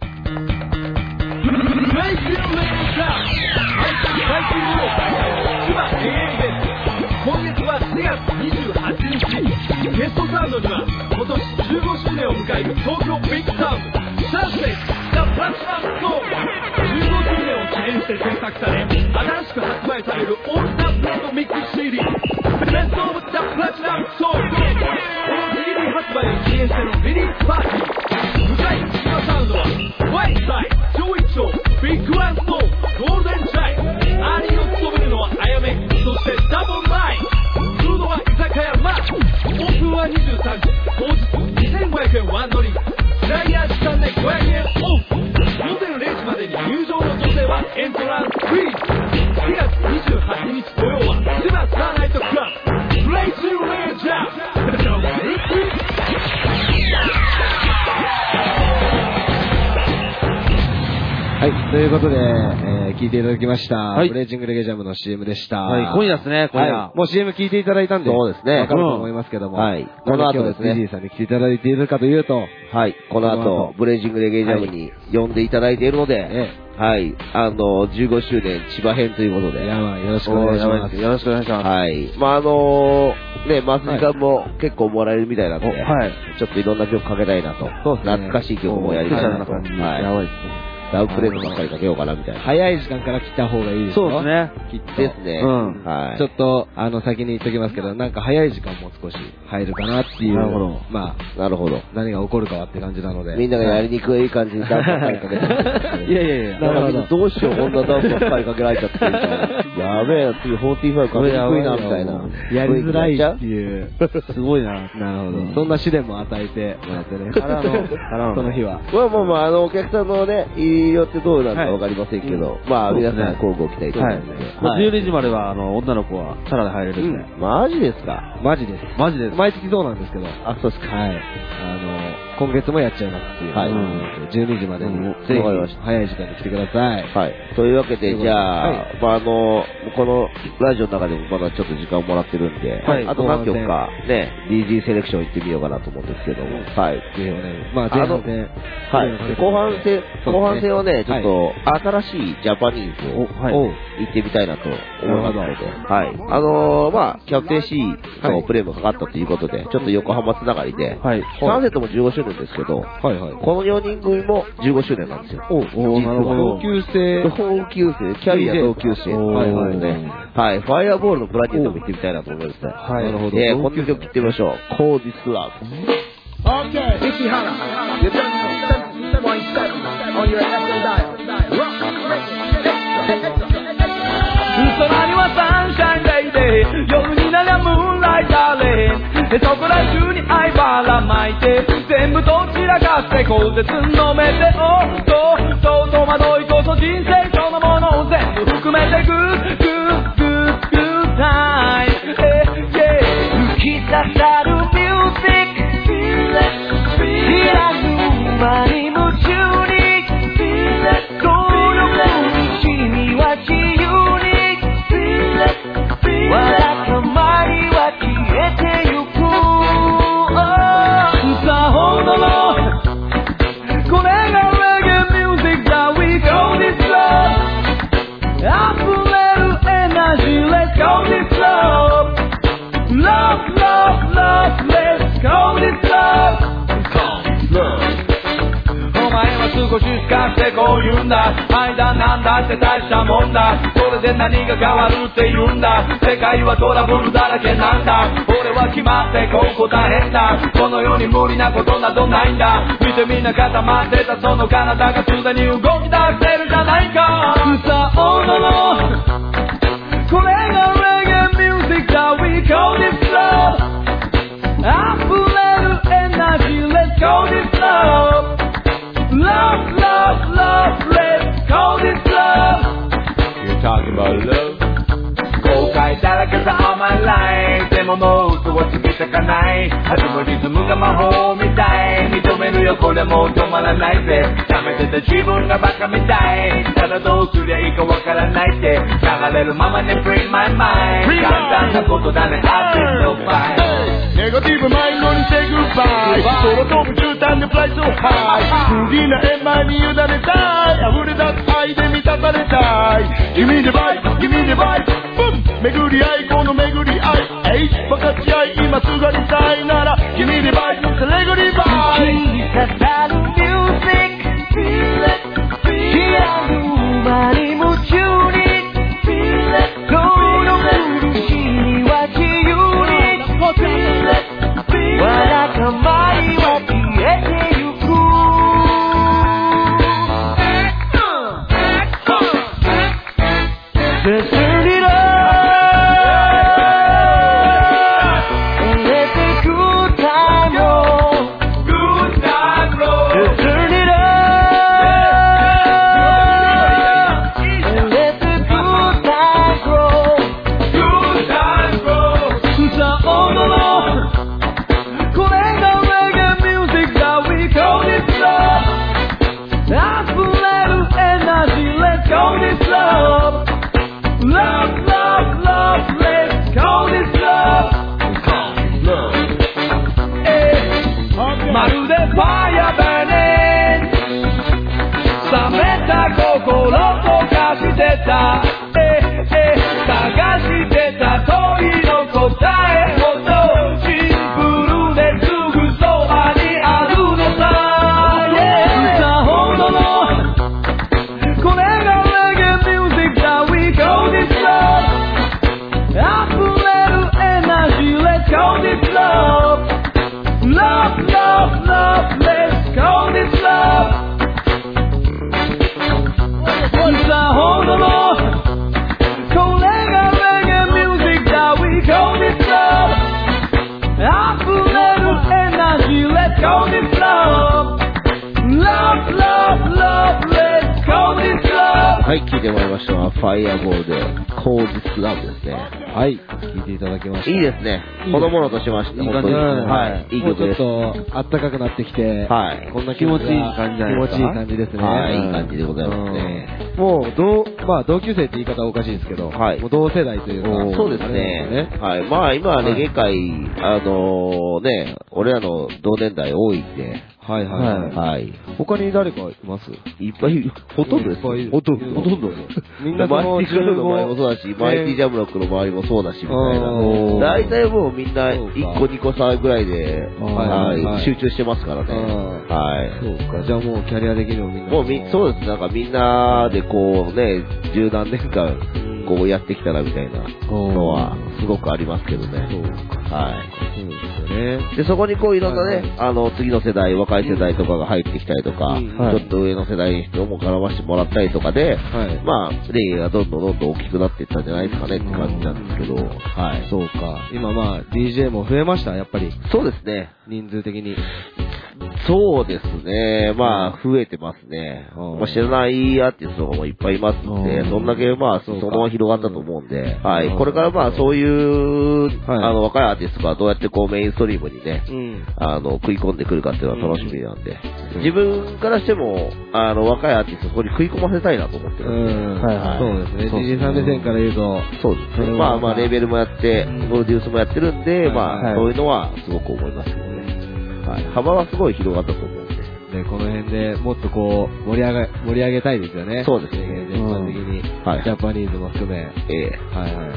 今月はしがつにじゅうはちにちゲストサウンドには今年じゅうごしゅうねんを迎える東京ビッグサウンドサンセットザ・プラチナムソールじゅうごしゅうねんを記念して制作され新しく発売されるオールスターブレンドミックス シーディー ベストオブザ・プラチナムソールこの シーディー 発売を記念してのリリースパーティー向かい千葉サウンドはワイサイ上一丁ビッグワンストーンゴールデンチャイアーリーを務めるのはあやめそしてダブルラインフードは居酒屋マッチオープンはにじゅうさんじ当日にせんごひゃくえんワンドリンクフライヤー時間でごひゃくえんオフ午前れいじまでに入場の女性はエントランスフリーしがつにじゅうはちにち土曜は千葉サーナイトクラブブレイジングレイジャーはい、ということで、えー、聞いていただきました。はい、ブレイジングレゲジャムの シーエム でした。 はい、今夜ですね、今夜。 はい、もう シーエム 聞いていただいたんで、 そうですね。 わかると思いますけども。 はい。この後ですね。 ディディさんに来ていただいているかというと、 はい。この後、ブレイジングレゲジャムに呼んでいただいているので、はい。はい、あの、じゅうごしゅうねん千葉編ということで。 いや、まあ、よろしくお願いします。 よろしくお願いします。 はい。まあ、あのー、ね、マスジさんも結構もらえるみたいなので、はい。ちょっといろんな曲かけたいなと。そうですね。懐かしい曲もやりたいなと。はい。やばいですね。ダウンプレートばっかりかけようかなみたいな。 早い時間から来た方がいいですよ。 そうですね。 きっと。 ですね。うん。はい。 ちょっと、あの、先に言っときますけど、なんか早い時間も少し入るかなっていう。なるほど。まあ、 なるほど。 何が起こるかはって感じなので。 みんながやりにくい感じにダウンばっかりかけていやいやいや。 だからみんなどうしよう、こんなダウンばっかりかけられちゃってるみたいな。やべえな、次よんじゅうごかけにくいな、みたいな。 やりづらいっていう。すごいな。なるほど。そんな試練も与えてもらってね。その日は。 まあまあまあ、あの、お客さんのね、入によってどうなるかわかりませんけど、まあ皆さん交互期待と思います。 じゅうにじまでは、あの、女の子はタダで入れるんで。 マジですか？ マジです。 マジです。 毎月そうなんですけど。 あ、そうですか。 はい。あの、今月もやっちゃいますっていう。はい。じゅうにじまでに、ぜひ、早い時間に来てください。 はい。というわけで、じゃあ、まああの、このラジオの中でもまだちょっと時間をもらってるんで、あと何曲かね、ディージー セレクション行ってみようかなと思うんですけども、はい。ぜひね、まあ前半戦、はい。後半戦、後半戦はね、ちょっと新しいジャパニーズを行ってみたいなと思いますので、はい。あのまあキャプテン C のプレイもかかったということで、ちょっと横浜つながりで、はい。さんセットもじゅうごしゅうねんですけど、はいはい。このよにん組もじゅうごしゅうねんなんですよ。 おおなるほど。同級生。 同級生、キャリア同級生。はいはいね。はい。ファイアボールのブラケットも行ってみたいなと思いますね。はい。なるほど。えー、この曲行ってみましょう。Call This Love。 Okay, Ishihara, you're done seventy-seven point seven on your F M dial. Rock, 空にはサンシャインデイで夜になりゃムーンライターでそこら中に愛ばらまいて全部どちらかして口舌のめておっとそう戸惑いこそ人生そのものを全部含めてグーグーグーグータイム浮き刺さるミュージック知らぬ間に夢中にこの君は自由に笑ったまには消えてゆくさほどのこれがレゲエミュージックだ We call this love 溢れるエナジー Let's call this love Love, love, love Let's call this loveお前は少ししかしてこう言うんだ愛だなんだって大したもんだそれで何が変わるって言うんだ世界はトラブルだらけなんだ俺は決まってこう答えんだこの世に無理なことなどないんだ見てみんな固まってたその体がすでに動き出してるじゃないかさおののこれがレゲエミュージックだ We call this love溢れるエナジー Let's call this love Love, love, love, let's call this love You're talking about love 後悔だらけさ甘いライフでももう嘘はつきたかない始まるリズムが魔法みたい認めるよこれもう止まらないぜ溜めてた自分がバカみたいただどうすりゃいいかわからないって流れるままに Free my mind 簡単なことだね I feel no fineネガティブマインドに say goodbye 空飛ぶ絨毯で fly so high 不義な円満に委ねたい溢れ出す愛で満たされたい Give me the vibe, give me the vibe 巡り合いこの巡り合いえい分かち合い今すがりたいなら Give me the vibe, celebrity vibe 突き刺さるミュージック知らぬ間に夢中にこの苦しみは自由にわだかまりは消えてゆく Just turn it up and let the good time roll Good time roll Just turn it up and let the good time roll Good time roll さおののこれがレゲエミュージックだ We call this love 溢れるエナジー Let's call this love Love, love, love Let's call this love Love まるでファイアバーネン冷めた心溶かしてた探してた問いの答えほどシンプルですぐそばにあるのさ、yeah、さほどのこれがレゲエミュージックだ We call this love 溢れるエナジー Let's call this love Love, love, love Let's call this love さほどのこれがレゲエミュージックだ We call this love 溢れるエナジー Let's call this love Love, love, love Let's はい、聞いてもらいましたのは、ファイアボールで、コージスラブですね。 はい、聞いていただきました。 いいですね。子供のとしまして、本当に。はい、いい曲です。 もうちょっと、あったかくなってきて、 はい。 こんな気持ちいい感じじゃないですか。気持ちいい感じですね。 はい、いい感じでございますね。 もう、同、まあ、同級生って言い方はおかしいですけど、はい。もう同世代というか、 そうですね。はい。まあ、今はレゲエ界、あのね、俺らの同年代多いんで、 はいはいはい。はい。他に誰かいますいっぱい、ほとんどです。 ほとんど。ほとんど。 みんなマイティクラブの周りもそうだし、マイティジャムロックの周りもそうだし、みたいな。大体もうみんないっこにこ差ぐらいで、はい、集中してますからね。はい。 そうか。じゃあもうキャリア的にもみんな。 もうみ、そうです。なんかみんなでこうね、十何年間、こうやってきたらみたいなのは、すごくありますけどね。 そうか。 はい。 そうですよね。 で、そこにこういろんなね、あの、次の世代、若い世代とかが入ってきたりとか、ちょっと上の世代に人も絡ましてもらったりとかで、まあ、レゲエがどんどんどんどん大きくなっていったんじゃないですかねって感じなんですけど、はい。 そうか。今まあ、ディージェー も増えました、やっぱり。 そうですね。 人数的に。 そうですね。まあ、増えてますね。まあ、知らないアーティストもいっぱいいますんで、そんだけまあ、そのまま広がったと思うんで、はい。これからまあ、そういう、あの、若いアーティストがどうやってこうメインストリームにね、あの、食い込んでくるかっていうのは楽しみなんで、自分からしても、あの、若いアーティストそこに食い込ませたいなと思ってるんで。 はい。そうですね。ジジイさん目線から言うと、 そうですね。まあまあ、レーベルもやって、プロデュースもやってるんで、まあ、そういうのはすごく思いますよね。はい、幅はすごい広がったと思うんで。 で、この辺でもっとこう、盛り上げ、盛り上げたいですよね。 そうですね。 全般的に。はい。ジャパニーズも含め。 ええ。 はいはいはい。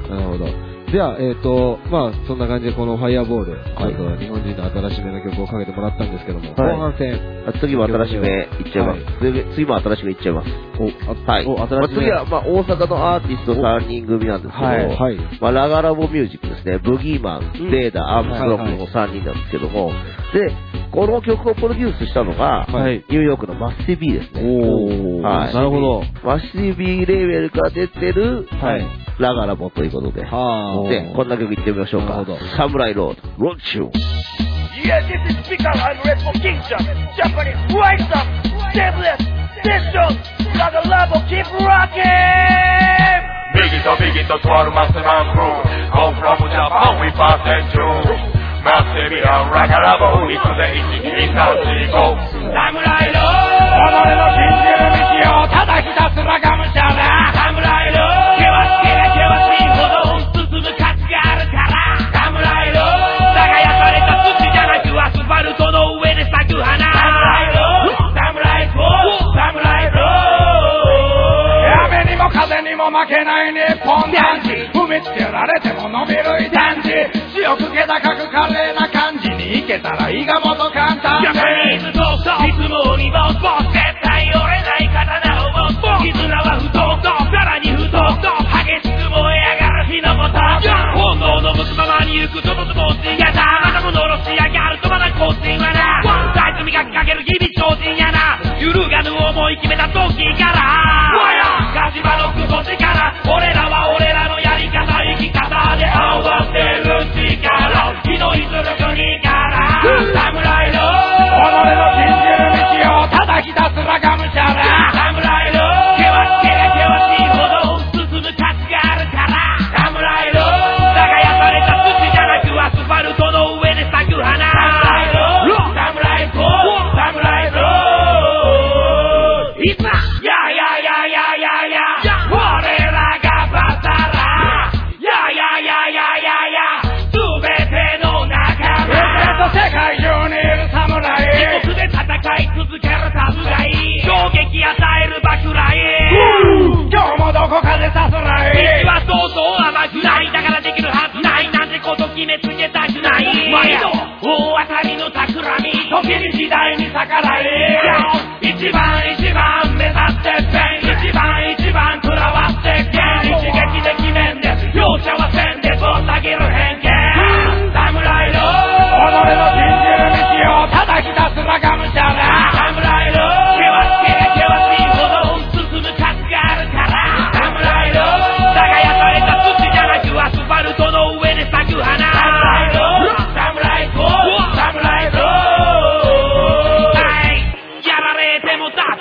なるほど。では、えっと、まあ、そんな感じでこのファイアボール、はい、日本人の新しめの曲をかけてもらったんですけども、後半戦。 次も新しめいっちゃいます。次も新しめいっちゃいます。お、はい。お、新しめ。次は、まあ、大阪のアーティストさんにん組なんですけど、はい。まあ、ラガラボミュージックですね。ブギーマン、レーダー、アームストロングのさんにんなんですけども、で、この曲をプロデュースしたのが、はい、ニューヨークのマッシビーですね。 おー。はい。なるほど。 マッシビーレーベルから出てる、はい。ラガラボということで。はあ。で、こんな曲いってみましょうか。なるほど。サムライロード、ロッチュー。 Yeah, this is Speaker and Red for Kingdom. Japanese, rise up, stateless, session, Laga Labo, keep rocking! Biggie to Biggie to twelve Master Man crew. Come from Japan, we pass and through. Master B and Laga Labo, いつでいち、に、さん、よん、ご。サムライロード。己の信じる道をただひたすらがむしゃら。サムライロード。険しければ険しいほど進む価値があるから。サムライロード。耕された土じゃなくアスファルトの上で咲く花。サムライロード。サムライロード。サムライロード。雨にも風にも負けない日本男児。踏みつけられても伸びる異端児。強く気高く華麗な感じにいけたら胃がもと簡単で。ジャパニーズボスト。いつもにボスボス。絶対折れない刀をボスボス。絆は不当とさらに不当と激しく燃え上がる火の元。本能の向くままに行くちょっとスポーツやだ。またものろし上がるとまだ更新はな。大罪磨きかける日々精進やな。揺るがぬ思い決めた時からガジバのくそ力。俺らは俺らのやり方生き方で合わせる力。火のいずる国からサムライロード。己の信じる道をただひたすらがむしゃら。サムライロード。険しければ険しいほど進む価値があるから。サムライロード。耕された土じゃなくアスファルトの上で咲く花。サムライロード。サムライロード。サムライロード。いつだ。やややややや。俺らがバサラ。やややややや。すべての仲間。世界中にいる侍。一つで戦い続けるサムライ。衝撃与える爆雷。今日もどこかでさすらい。道はそうそう甘くない。だからできるはずない。なんてこと決めつけたくない。毎度大当たりの企み。時に時代に逆らい。一番一番目指してペン。一番一番食らわってけん。一撃で決めんで容赦はせんでぶった切る偏見。サムライロード。己の信じる道をただひたすらがむしゃら。サムライロード。険しければ険しいほど進む価値があるから。サムライロード。耕された土じゃなくアスファルトの上で咲く花。サムライロード。サムライロード。サムライロード。はい。やられても大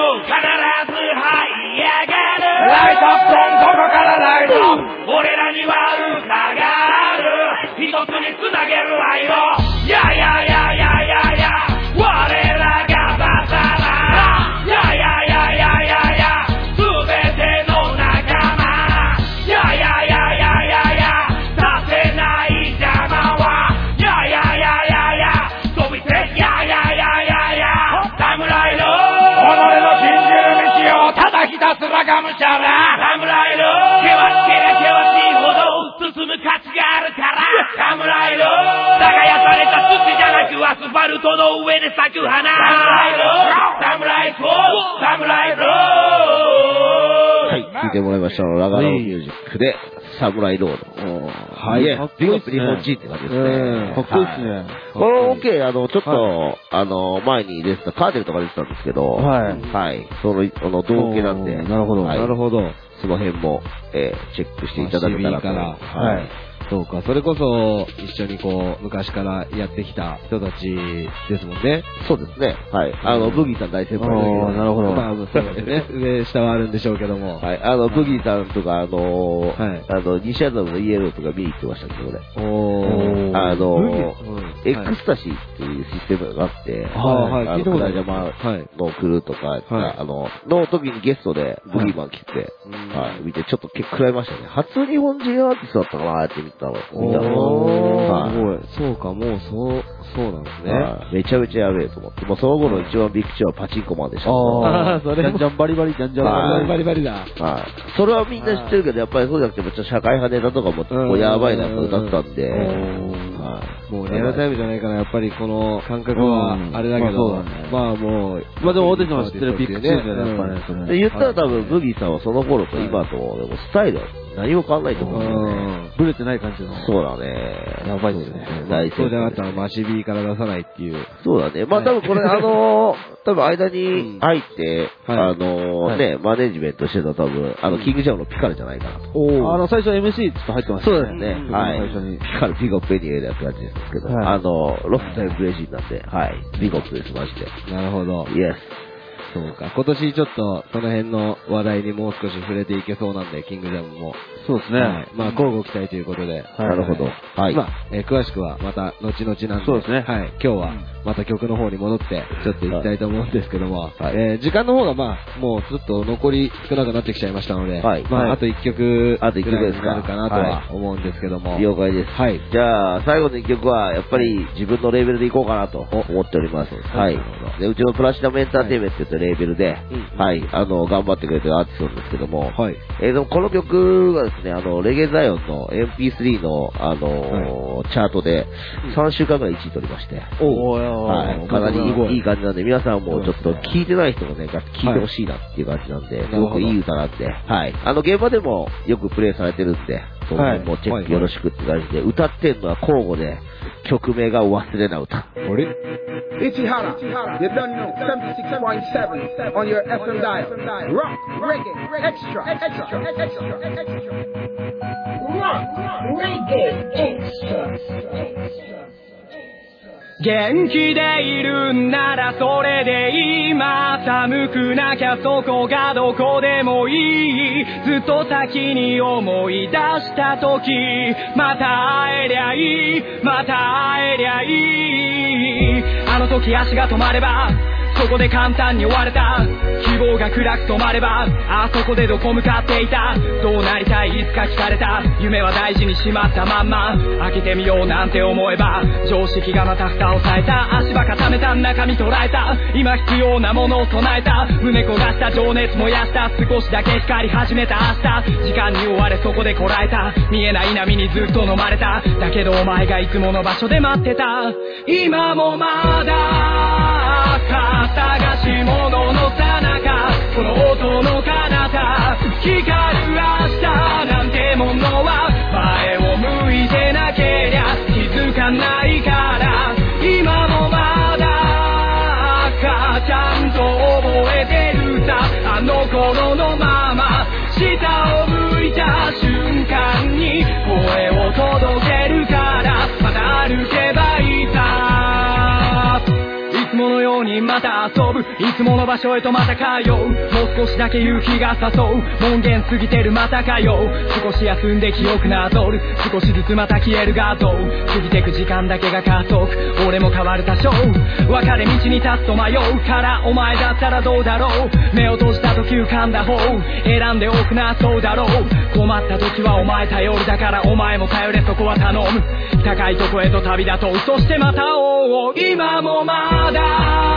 必ず這い上がるライトアップここからライトアップ俺らには歌がある一つにつなげる愛をやややややや我らがバサラややややややすべての仲間ややややややさせない邪魔はややややや飛びてややややや侍の己の信じる道をただひたすらがむしゃら侍の険しければ険しいほど進む価値があるから侍の耕された土じゃなくアスファルトの上で咲く花侍の侍と侍のはい、聞いてもらいましたのラガロミュージックでサムライロード。はい。ビゴップ日本人って感じですね。 かっこいいですね。 この OK、あの、ちょっと、あの、前に出てたカーテルとか出てたんですけど、はい。はい。その、あの、同系なんで。 なるほど。なるほど。 その辺も、えー、チェックしていただけたらと。はい。 そうか、それこそ一緒にこう昔からやってきた人たちですもんね。 そうですね。はい。あの、ブギーさん大先輩だけど。 なるほど。まあ、そうですね。上、下はあるんでしょうけども。 はい。あの、ブギーさんとか、あの、はい、あの、西麻布のイエローとか見に行ってましたけどね。おあの、エクスタシーっていうシステムがあって、はい。はい。聞いたことある。のクルーとか、はい。あの、の時にゲストでブギーマン来て、はい。見て、ちょっと結構食らいましたね。初日本人アーティストだったかなって見て。おー、すごい。そうか、もうそう、そうなんですね。 めちゃめちゃやべえと思って。もうその頃一番ビッグチはパチンコマンでした。 ああ、それ。じゃんじゃんバリバリ、じゃんじゃんバリバリだ。はい。 それはみんな知ってるけど、やっぱりそうじゃなくて、ちょっと社会派ネタとかも結構やばいなと歌ってたんで。 もうリアルタイムじゃないから、やっぱりこの感覚はあれだけど、まあもう、まあでも大手さんは知ってるビッグチューンだよね、やっぱね、それ。 言ったら多分、ブギーさんはその頃と今と、でもスタイルは何も変わんないと思うんだよね。 ブレてない感じの。 そうだね。 やばいですね。そうじゃなかったらマシビーから出さないっていう。 そうだね。まあ多分これあの、多分間に入って、あのね、マネジメントしてた多分、あの、キングジャムのピカルじゃないかなと。 あの、最初 エムシー ちょっと入ってましたね。そうですね。はい。最初に。ピカル、ビゴップエニエーでやった感じですけど、あの、ロスタイムブレジンなんで、はい。ビゴップです、マジで。 なるほど。 イエス。 そうか。今年ちょっと、その辺の話題にもう少し触れていけそうなんで、キングジャムも。 そうですね。はい、 まあ、交互期待ということで。 なるほど。 はい。まあ、えー、詳しくはまた、後々なんで。 そうですね。 はい。今日は、また曲の方に戻って、ちょっと行きたいと思うんですけども、はい、えー、時間の方がまあ、もうちょっと残り少なくなってきちゃいましたので、はい。まあ、あと一曲、 あと一曲ですか。なるかなとは思うんですけども。 了解です。はい。じゃあ、最後の一曲は、やっぱり自分のレーベルでいこうかなと思っております。はい。で、うちのプラチナムエンターテインメントというレーベルで、はい、あの、頑張ってくれてるアーティストなんですけども、はい。えー、でもこの曲がですね、あの、レゲエザイオンの エムピースリー の、あのー、チャートでさんしゅうかんぐらいいちい取りまして、おはい、かなりいい感じなんで、皆さんもちょっと聴いてない人もね、聴いてほしいなっていう感じなんで、すごくいい歌なんで、はい。あの、現場でもよくプレイされてるんで、その辺もチェックよろしくって感じで、歌ってんのは交互で、曲名が忘れな歌。あれ Ichihara, you don't know, seventy-six point seven on your エフエム dial. Rock, reggae, extra, extra, extra, extra. Rock, reggae, extra. 元気でいるんならそれでいい。ま寒くなきゃそこがどこでもいい。ずっと先に思い出した時、また会えりゃいい、また会えりゃいい。あの時足が止まればそこで簡単に終われた。希望が暗く止まればあそこでどこ向かっていた。どうなりたいいつか聞かれた。夢は大事にしまったまんま開けてみようなんて思えば、常識がまた蓋をさえた。足場固めた中身捉えた。今必要なものを備えた。胸焦がした情熱燃やした。少しだけ光り始めた明日。時間に追われそこでこらえた。見えない波にずっと飲まれた。だけどお前がいつもの場所で待ってた。今もまだ探し物のさなか、この音の彼方、光る明日なんてものは前を向いてなけりゃ気づかないから。今もまだかちゃんと覚えてるさ。あの頃のまま下を向いた瞬間に声を届けるから、また歩けばいいさ。いつものようににまた遊ぶいつもの場所へとまた通うもう少しだけ夕日が誘う門限過ぎてるまた通う少し休んで記憶なぞる少しずつまた消える画像過ぎてく時間だけが加速俺も変わる多少分かれ道に立つと迷うからお前だったらどうだろう目を閉じた時浮かんだ方選んでおくなそうだろう困った時はお前頼りだからお前も頼れそこは頼む高いとこへと旅立とうそしてまた会おう今もまだ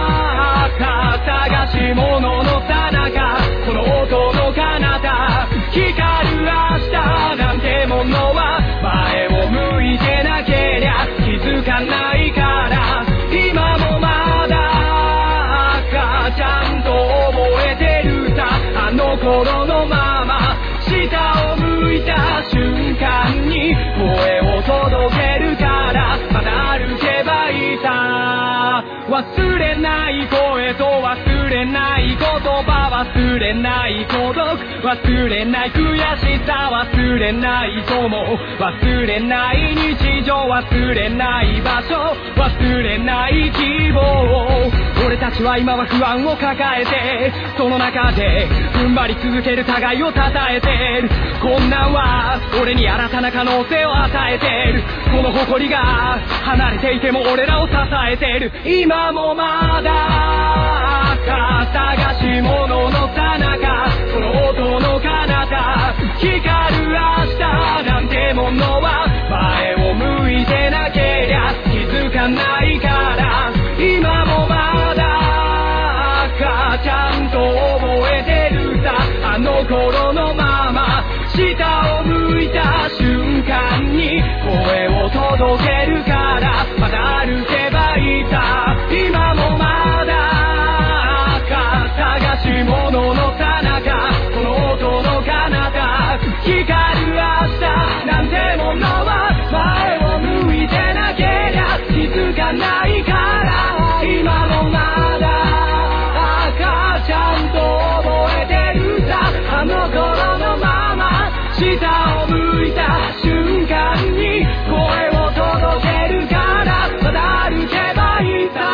探し物の最中この音の彼方光る明日なんてものは前を向いてなけりゃ気づかないから今もまだ赤ちゃんと覚えてるさあの頃のまま下を向いた瞬間に声を届けるからまた歩けばいいさ忘れない声と忘れない言葉忘れない孤独忘れない悔しさ忘れない友忘れない日常忘れない場所忘れない希望俺たちは今は不安を抱えてその中で踏ん張り続ける互いを称えてる困難は俺に新たな可能性を与えてるこの誇りが離れていても俺らを支えてる今もまだ探し物の最中その音の彼方光る明日なんてものは前を向いてなけりゃ気づかないから今もまだ赤ちゃんと覚えてるさあの頃のまま下を向いた瞬間に声を届けるからまた歩けばいいさ今もまだ探し物の最中この音の彼方光る明日なんてものは前を向いてなけりゃ気づかないから今もまだ赤ちゃんと覚えてるさあの頃のまま下を向いた瞬間に声を届けるからまた歩けばいいさ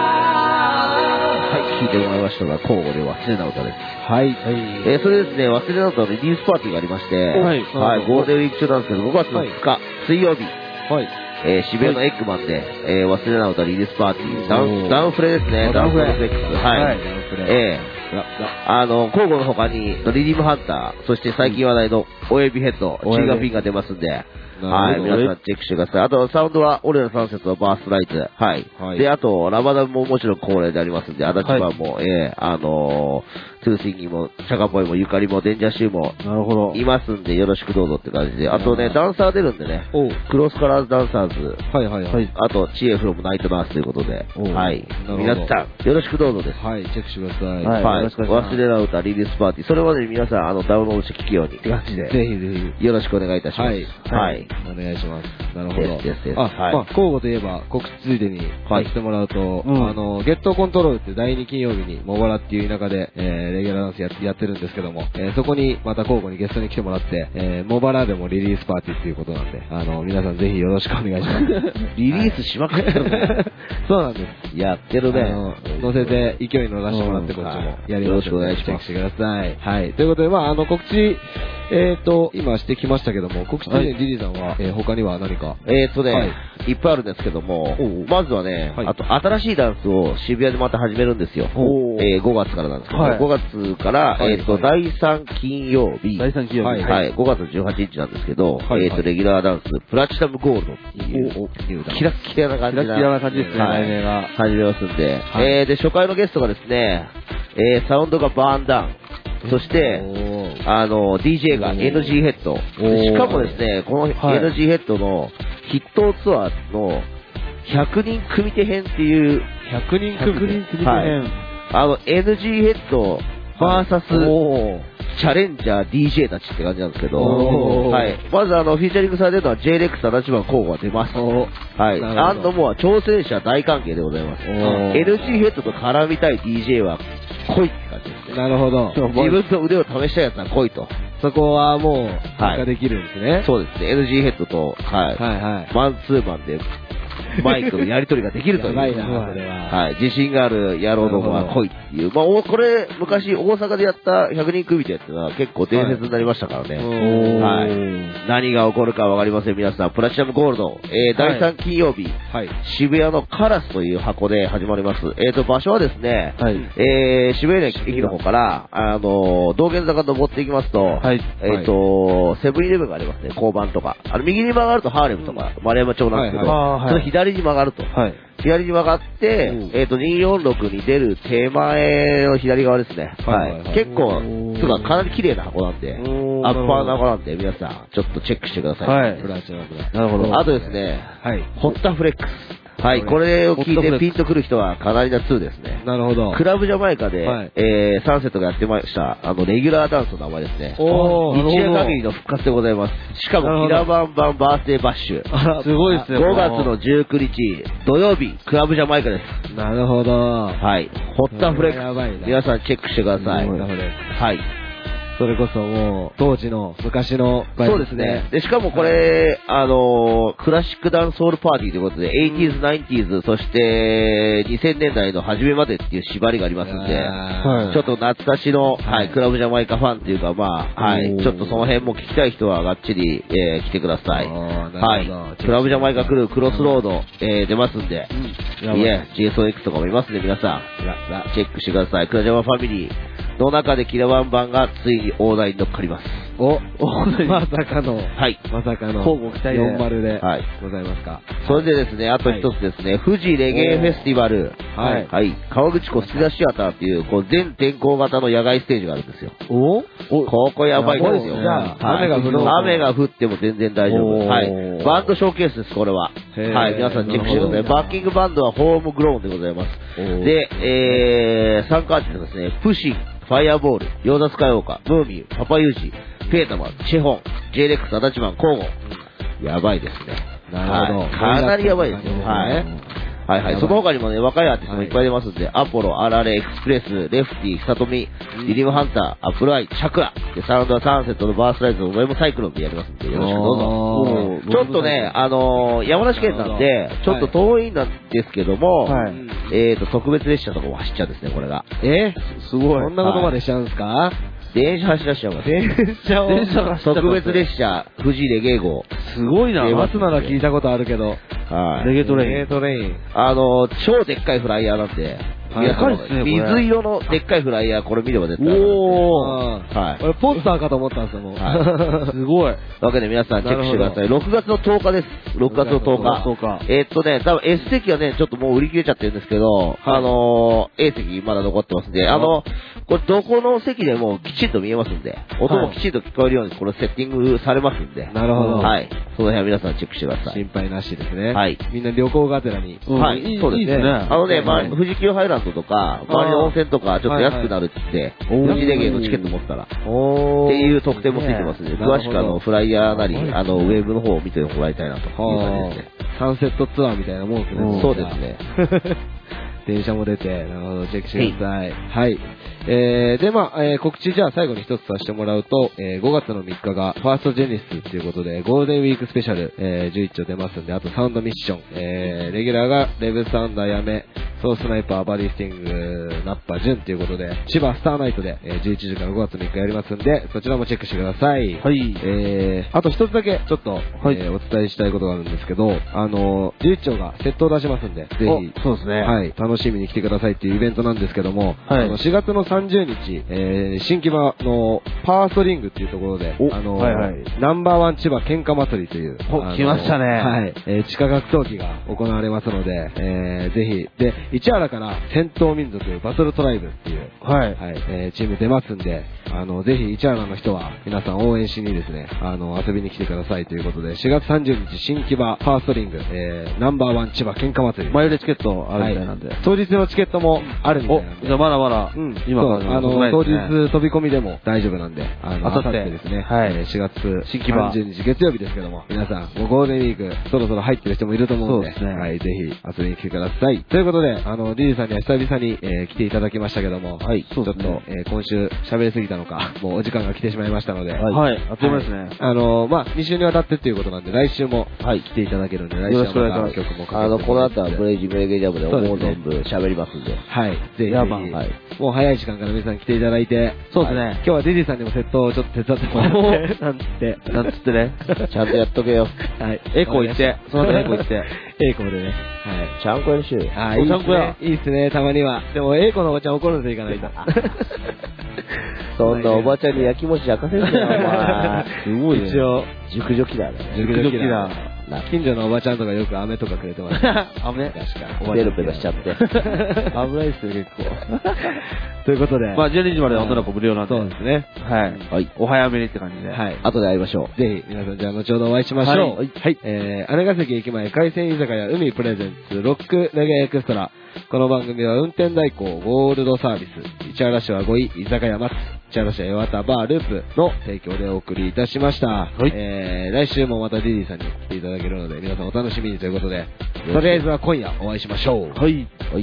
はい聞いてもらいましたが交互で忘れな歌ですはい、はいえー、それですね忘れな歌のリリースパーティーがありましてはい、はい、ゴールデンウィーク中なんですけどごがつのふつか、はい、水曜日はいえー、渋谷のエッグマンで、えー、忘れな歌リリースパーティーダウンダウンフレですねダウンフレエフェクスはい、はい、えー、あの交互の他にリリームハンターそして最近話題の親指ヘッドチーガーピンが出ますんではい、皆さんチェックしてください。あと、サウンドは、俺らサンセットのバースライツ。はい。はい、で、あと、ラバダムももちろん恒例でありますんで、アダチバンも、はい、えー、あのー、トゥーシンギも、チャカポイも、ゆかりも、デンジャーシューも、なるほど。いますんで、よろしくどうぞって感じで。あとね、ダンサー出るんでね、クロスカラーズダンサーズ。はいはいはい。あと、チエフロムナイトナースということで、はい。皆さん、よろしくどうぞです。 はい、チェックしてください。 はい。はい、忘れな歌リリースパーティー。それまでに皆さん、あの、ダウンロードして聴くように。ガチで。ぜひぜひ。よろしくお願いいたします。はい。 はい。お願いします。なるほど。あ、はい、まあ、交互といえば、告知ついでにさせてもらうと、はい、あの、ゲットコントロールってだいに金曜日に、モバラっていう田舎で、えー、レギュラーダンスややってるんですけども、えー、そこにまた交互にゲストに来てもらって、えー、モバラでもリリースパーティーっていうことなんで、あの、皆さんぜひよろしくお願いします。 リリースしまくってるね。 そうなんです。 やってるね。あの、 乗せて勢いに乗らせてもらって、こっちもやりますので、よろしくお願いします。チェックしてください。はい。ということで、まあ、あの、告知、えっと、今してきましたけども、告知でリリーさんは、えー、他には何かえっとね、はい、いっぱいあるんですけども、まずはね、はい、あと新しいダンスを渋谷でまた始めるんですよ。えー、ごがつからなんですけど、はい、ごがつから、えっと、だいさん金曜日、だいさん金曜日、はい、ごがつじゅうはちにちなんですけど、はい、えっと、レギュラーダンス、プラチナムゴールドっていう、キラッキラな感じな、キラッキラな感じですね、題名が。始めますんで、はい、えー、で、初回のゲストがですね、えー、サウンドがバーンダウン。そして、あの、ディージェー が エヌジー ヘッド。しかもですね、この エヌジー ヘッドの筆頭ツアーのひゃくにん組手編っていう、 ひゃくにん組手編、はい、 あの、エヌジー ヘッド バーサス チャレンジャー ディージェー たちって感じなんですけど、はい。まずあの、フィーチャリングされてるのは J-レックス 足立番交互が出ます。はい。アンドモア、挑戦者大歓迎でございます。エヌジー ヘッドと絡みたい ディージェー は来いって感じですね。 なるほど。 自分の腕を試したいやつは来いと。 そこはもう、参加できるんですね。 そうですね。エヌジー ヘッドと、はい。はいはい。マンツーマンで、 マイクのやり取りができるという。 やばいな、それは。 はい。自信がある野郎どもは来いっていう。まあ、これ、昔大阪でやったひゃくにん組手っていうのは結構伝説になりましたからね。はい。何が起こるかわかりません、皆さん。プラチナムゴールド、えー、だいさん金曜日、はい、渋谷のカラスという箱で始まります。えーと、場所はですね、はい、えー、渋谷駅の方から、あの、道玄坂登っていきますと、はい、えーと、セブンイレブンがありますね、交番とか。あの、右に曲がるとハーレムとか、丸山町なんですけど、はいはい、その左に曲がると。はい、左に曲がって、うん、えっ、ー、と、にひゃくよんじゅうろくに出る手前の左側ですね。はい。はいはいはい、結構、つかかなり綺麗な箱なんで、アッパーな箱なんで、皆さん、ちょっとチェックしてください。はい。なるほど。あとですね、はい。ホッタフレックス。はい、これを聞いてピンとくる人はカナリナツーですね。 なるほど。 クラブジャマイカで、はい、えー、サンセットがやってました、あの、レギュラーダンスの名前ですね。おー、一夜限りの復活でございます。しかも、キラバンバンバースデーバッシュ。 すごいですね。 ごがつのじゅうくにち、土曜日、クラブジャマイカです。 なるほど。 はい。ホッタフレックス。皆さんチェックしてください。はい。 それこそもう、当時の、昔の、 そうですね。で、しかもこれ、あの、クラシックダンスホールパーティーということで、エイティーズ、ナインティーズ、そして、にせんねんだいの初めまでっていう縛りがありますんで、ちょっと懐かしの、はい、クラブジャマイカファンっていうか、まあ、はい、ちょっとその辺も聞きたい人はがっちり、えー、来てください。はい。クラブジャマイカクルー、クロスロード、えー、出ますんで、いえ、ジェイエスオーエックス とかもいますんで、皆さん、チェックしてください。クラジャマファミリーの中でキラワンバンがついに大台に乗っかります。 お、まさかの、 はい。 まさかの、 交互期待でよんじゅうで、 はい。 ございますか。 それでですね、あと一つですね、富士レゲエフェスティバル、はい。はい。川口湖スキダシアターっていう、こう、全天候型の野外ステージがあるんですよ。 おここやばいですよ。 じゃあ、雨が降る。 雨が降っても全然大丈夫。はい。バンドショーケースです、これは。はい。皆さんチェックしてください。バッキングバンドはホームグローンでございます。で、えー、参加アーティストですね、プシン、ファイアボール、ヨーダスカイオーカー、ムーミュー、パパユージ、ペータマン、チェホン、ジェイレックス、アダチマン、コーゴン。やばいですね。 なるほど。 かなりやばいですよ。はい。はいはい。その他にもね、若いアーティストもいっぱい出ますんで、アポロ、アラレ、エクスプレス、レフティ、ヒサトミ、リリムハンター、アップルアイ、チャクラ、で、サウンドはサンセットのバースライズ、ウェブサイクロンでやりますんで、よろしくどうぞ。ちょっとね、あのー、山梨県なんで、ちょっと遠いんですけども、はい、えーと、特別列車とかも走っちゃうんですね、これが。 えー、すごい。そんなことまでしちゃうんですか、はい、 電車走らしちゃうから。 電車を。 電車が特別列車、富士レゲエ号。 すごいな。バスなら聞いたことあるけど。 はい。 レゲトレイン。 レゲトレイン。あの、超でっかいフライヤーなんで。 でかいですね、 水色のでっかいフライヤー、これ見れば絶対。 おー。はい。俺、ポスターかと思ったんですよ、もう。はい。すごい。 わけで皆さんチェックしてください。ろくがつのとおかです。ろくがつのとおか。 とおか。 えーっとね、多分 S 席はね、ちょっともう売り切れちゃってるんですけど、あのー、A 席まだ残ってますんで、あの、これどこの席でもきちんと見えますんで、音もきちんと聞こえるようにこれセッティングされますんで。 なるほど。 はい。その辺は皆さんチェックしてください。 心配なしですね。 はい。 みんな旅行がてらに。 はい。そうですね。あのね、まあ、富士急ハイランドとか、周りの温泉とかちょっと安くなるって言って、富士レゲエのチケット持ったら、っていう特典もついてますんで、詳しくあの、フライヤーなり、あの、ウェブの方を見てもらいたいなという感じですね。 サンセットツアーみたいなもんですね。 そうですね。 電車も出て、なるほど、チェックしてください。はい。えー、で、まあ、えー、告知じゃあ最後に一つさせてもらうと、えー、ごがつのみっかが、ファーストジェネシスということで、ゴールデンウィークスペシャル、えー、じゅういち丁出ますんで、あとサウンドミッション、えー、レギュラーが、レブサウンダーやめ、ソースナイパー、バディスティング、ナッパ、ジュンということで、千葉スターナイトで、えー、じゅういちじからごがつみっかやりますんで、そちらもチェックしてください。 はい。 えー、あと一つだけ、ちょっと、はい、えー、お伝えしたいことがあるんですけど、あの、じゅういち丁がセットを出しますんで、ぜひ、 そうですね。 はい、楽しみに来てくださいっていうイベントなんですけども、はい、あのしがつのさんじゅうにち、えー、新木場のパワーストリングっていうところで、あの、はいはい、ナンバーワン千葉喧嘩祭りという、 来ましたね。 はい、えー、地下格闘技が行われますので、えー、ぜひ、で、市原から戦闘民族バトルトライブっていう、はい、はい、えー、チーム出ますんで、あの、ぜひ市原の人は皆さん応援しにですね、あの、遊びに来てくださいということで、しがつさんじゅうにち新木場パワーストリング、えー、ナンバーワン千葉喧嘩祭り。 前売りチケットあるみたいなんで、はい。 当日のチケットもあるみたいなんで。 じゃあまだまだ、うん、今から、 あの、当日飛び込みでも大丈夫なんで、あの、あさってですね、はい、しがつさんじゅうにち月曜日ですけども、皆さん、もうゴールデンウィーク、そろそろ入ってる人もいると思うので、そうですね、はい、ぜひ遊びに来てください。ということで、あの、リリーさんには久々に、えー、来ていただきましたけども、はい、ちょっと、えー、今週喋りすぎたののか、もうお時間が来てしまいましたので。 はい。あっという間ですね。 あの、まあ、に週にわたってっていうことなんで、来週も来ていただけるんで、来週もまた曲もかけて。 あの、この後はブレイジングレゲエジャムで思う存分喋りますんで。 はい。ぜひぜひ。 やばい。 もう早い時間から皆さん来ていただいて。 そうですね。 今日はディディさんにもセットをちょっと手伝ってもらって。なんつって。 なんつってね。 ちゃんとやっとけよ。 はい。 エコ行って。その後エコ行って。 エコでね。はい。 ちゃんこやりしようよ。 あ、いいっすね。いいっすね、たまには。でも、エコのおばちゃん怒るんでいかないと。 そんなおばちゃんに焼きもち焼かせるんだよ、お前。 すごいね。一応、 熟女キラーだね。 熟女キラー。近所のおばちゃんとかよく飴とかくれてます。 飴確か。 ペロペロしちゃって。 危ないっすよ、結構。ということで。 まあ、じゅうにじまで女の子無料なんで。 そうですね。 はい。 はい。 お早めにって感じで。 はい。後で会いましょう。ぜひ、皆さん、じゃあ、後ほどお会いしましょう。 はい。 はい。えー、姉ヶ関駅前海鮮居酒屋海プレゼンツロックレゲエエクストラ。この番組は運転代行ゴールドサービス、市原市はごい、居酒屋松、市原市は岩田バーループの提供でお送りいたしました。はい。えー、来週もまたディディさんに来ていただけるので、皆さんお楽しみにということで、とりあえずは今夜お会いしましょう。 はい。 はい。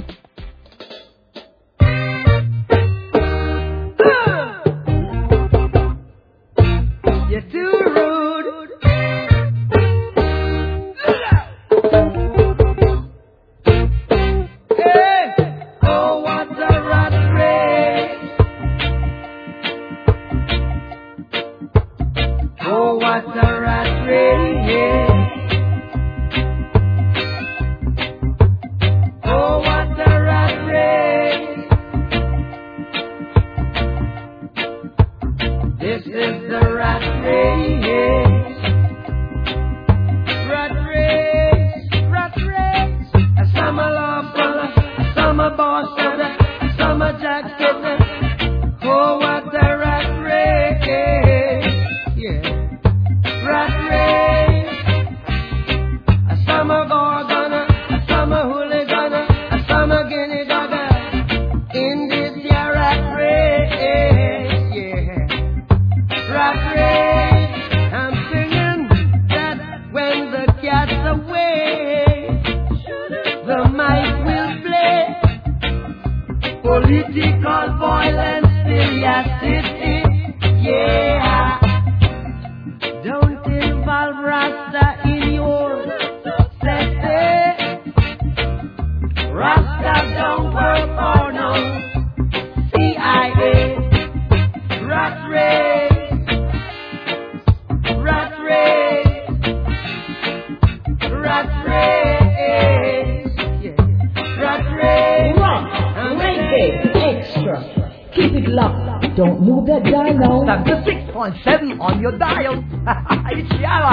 Don't move that dial. seventy-six point seven on your dial. It's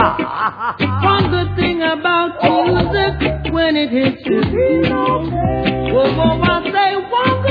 Yara. One good thing about music when it hits you. Whoa, whoa, I say one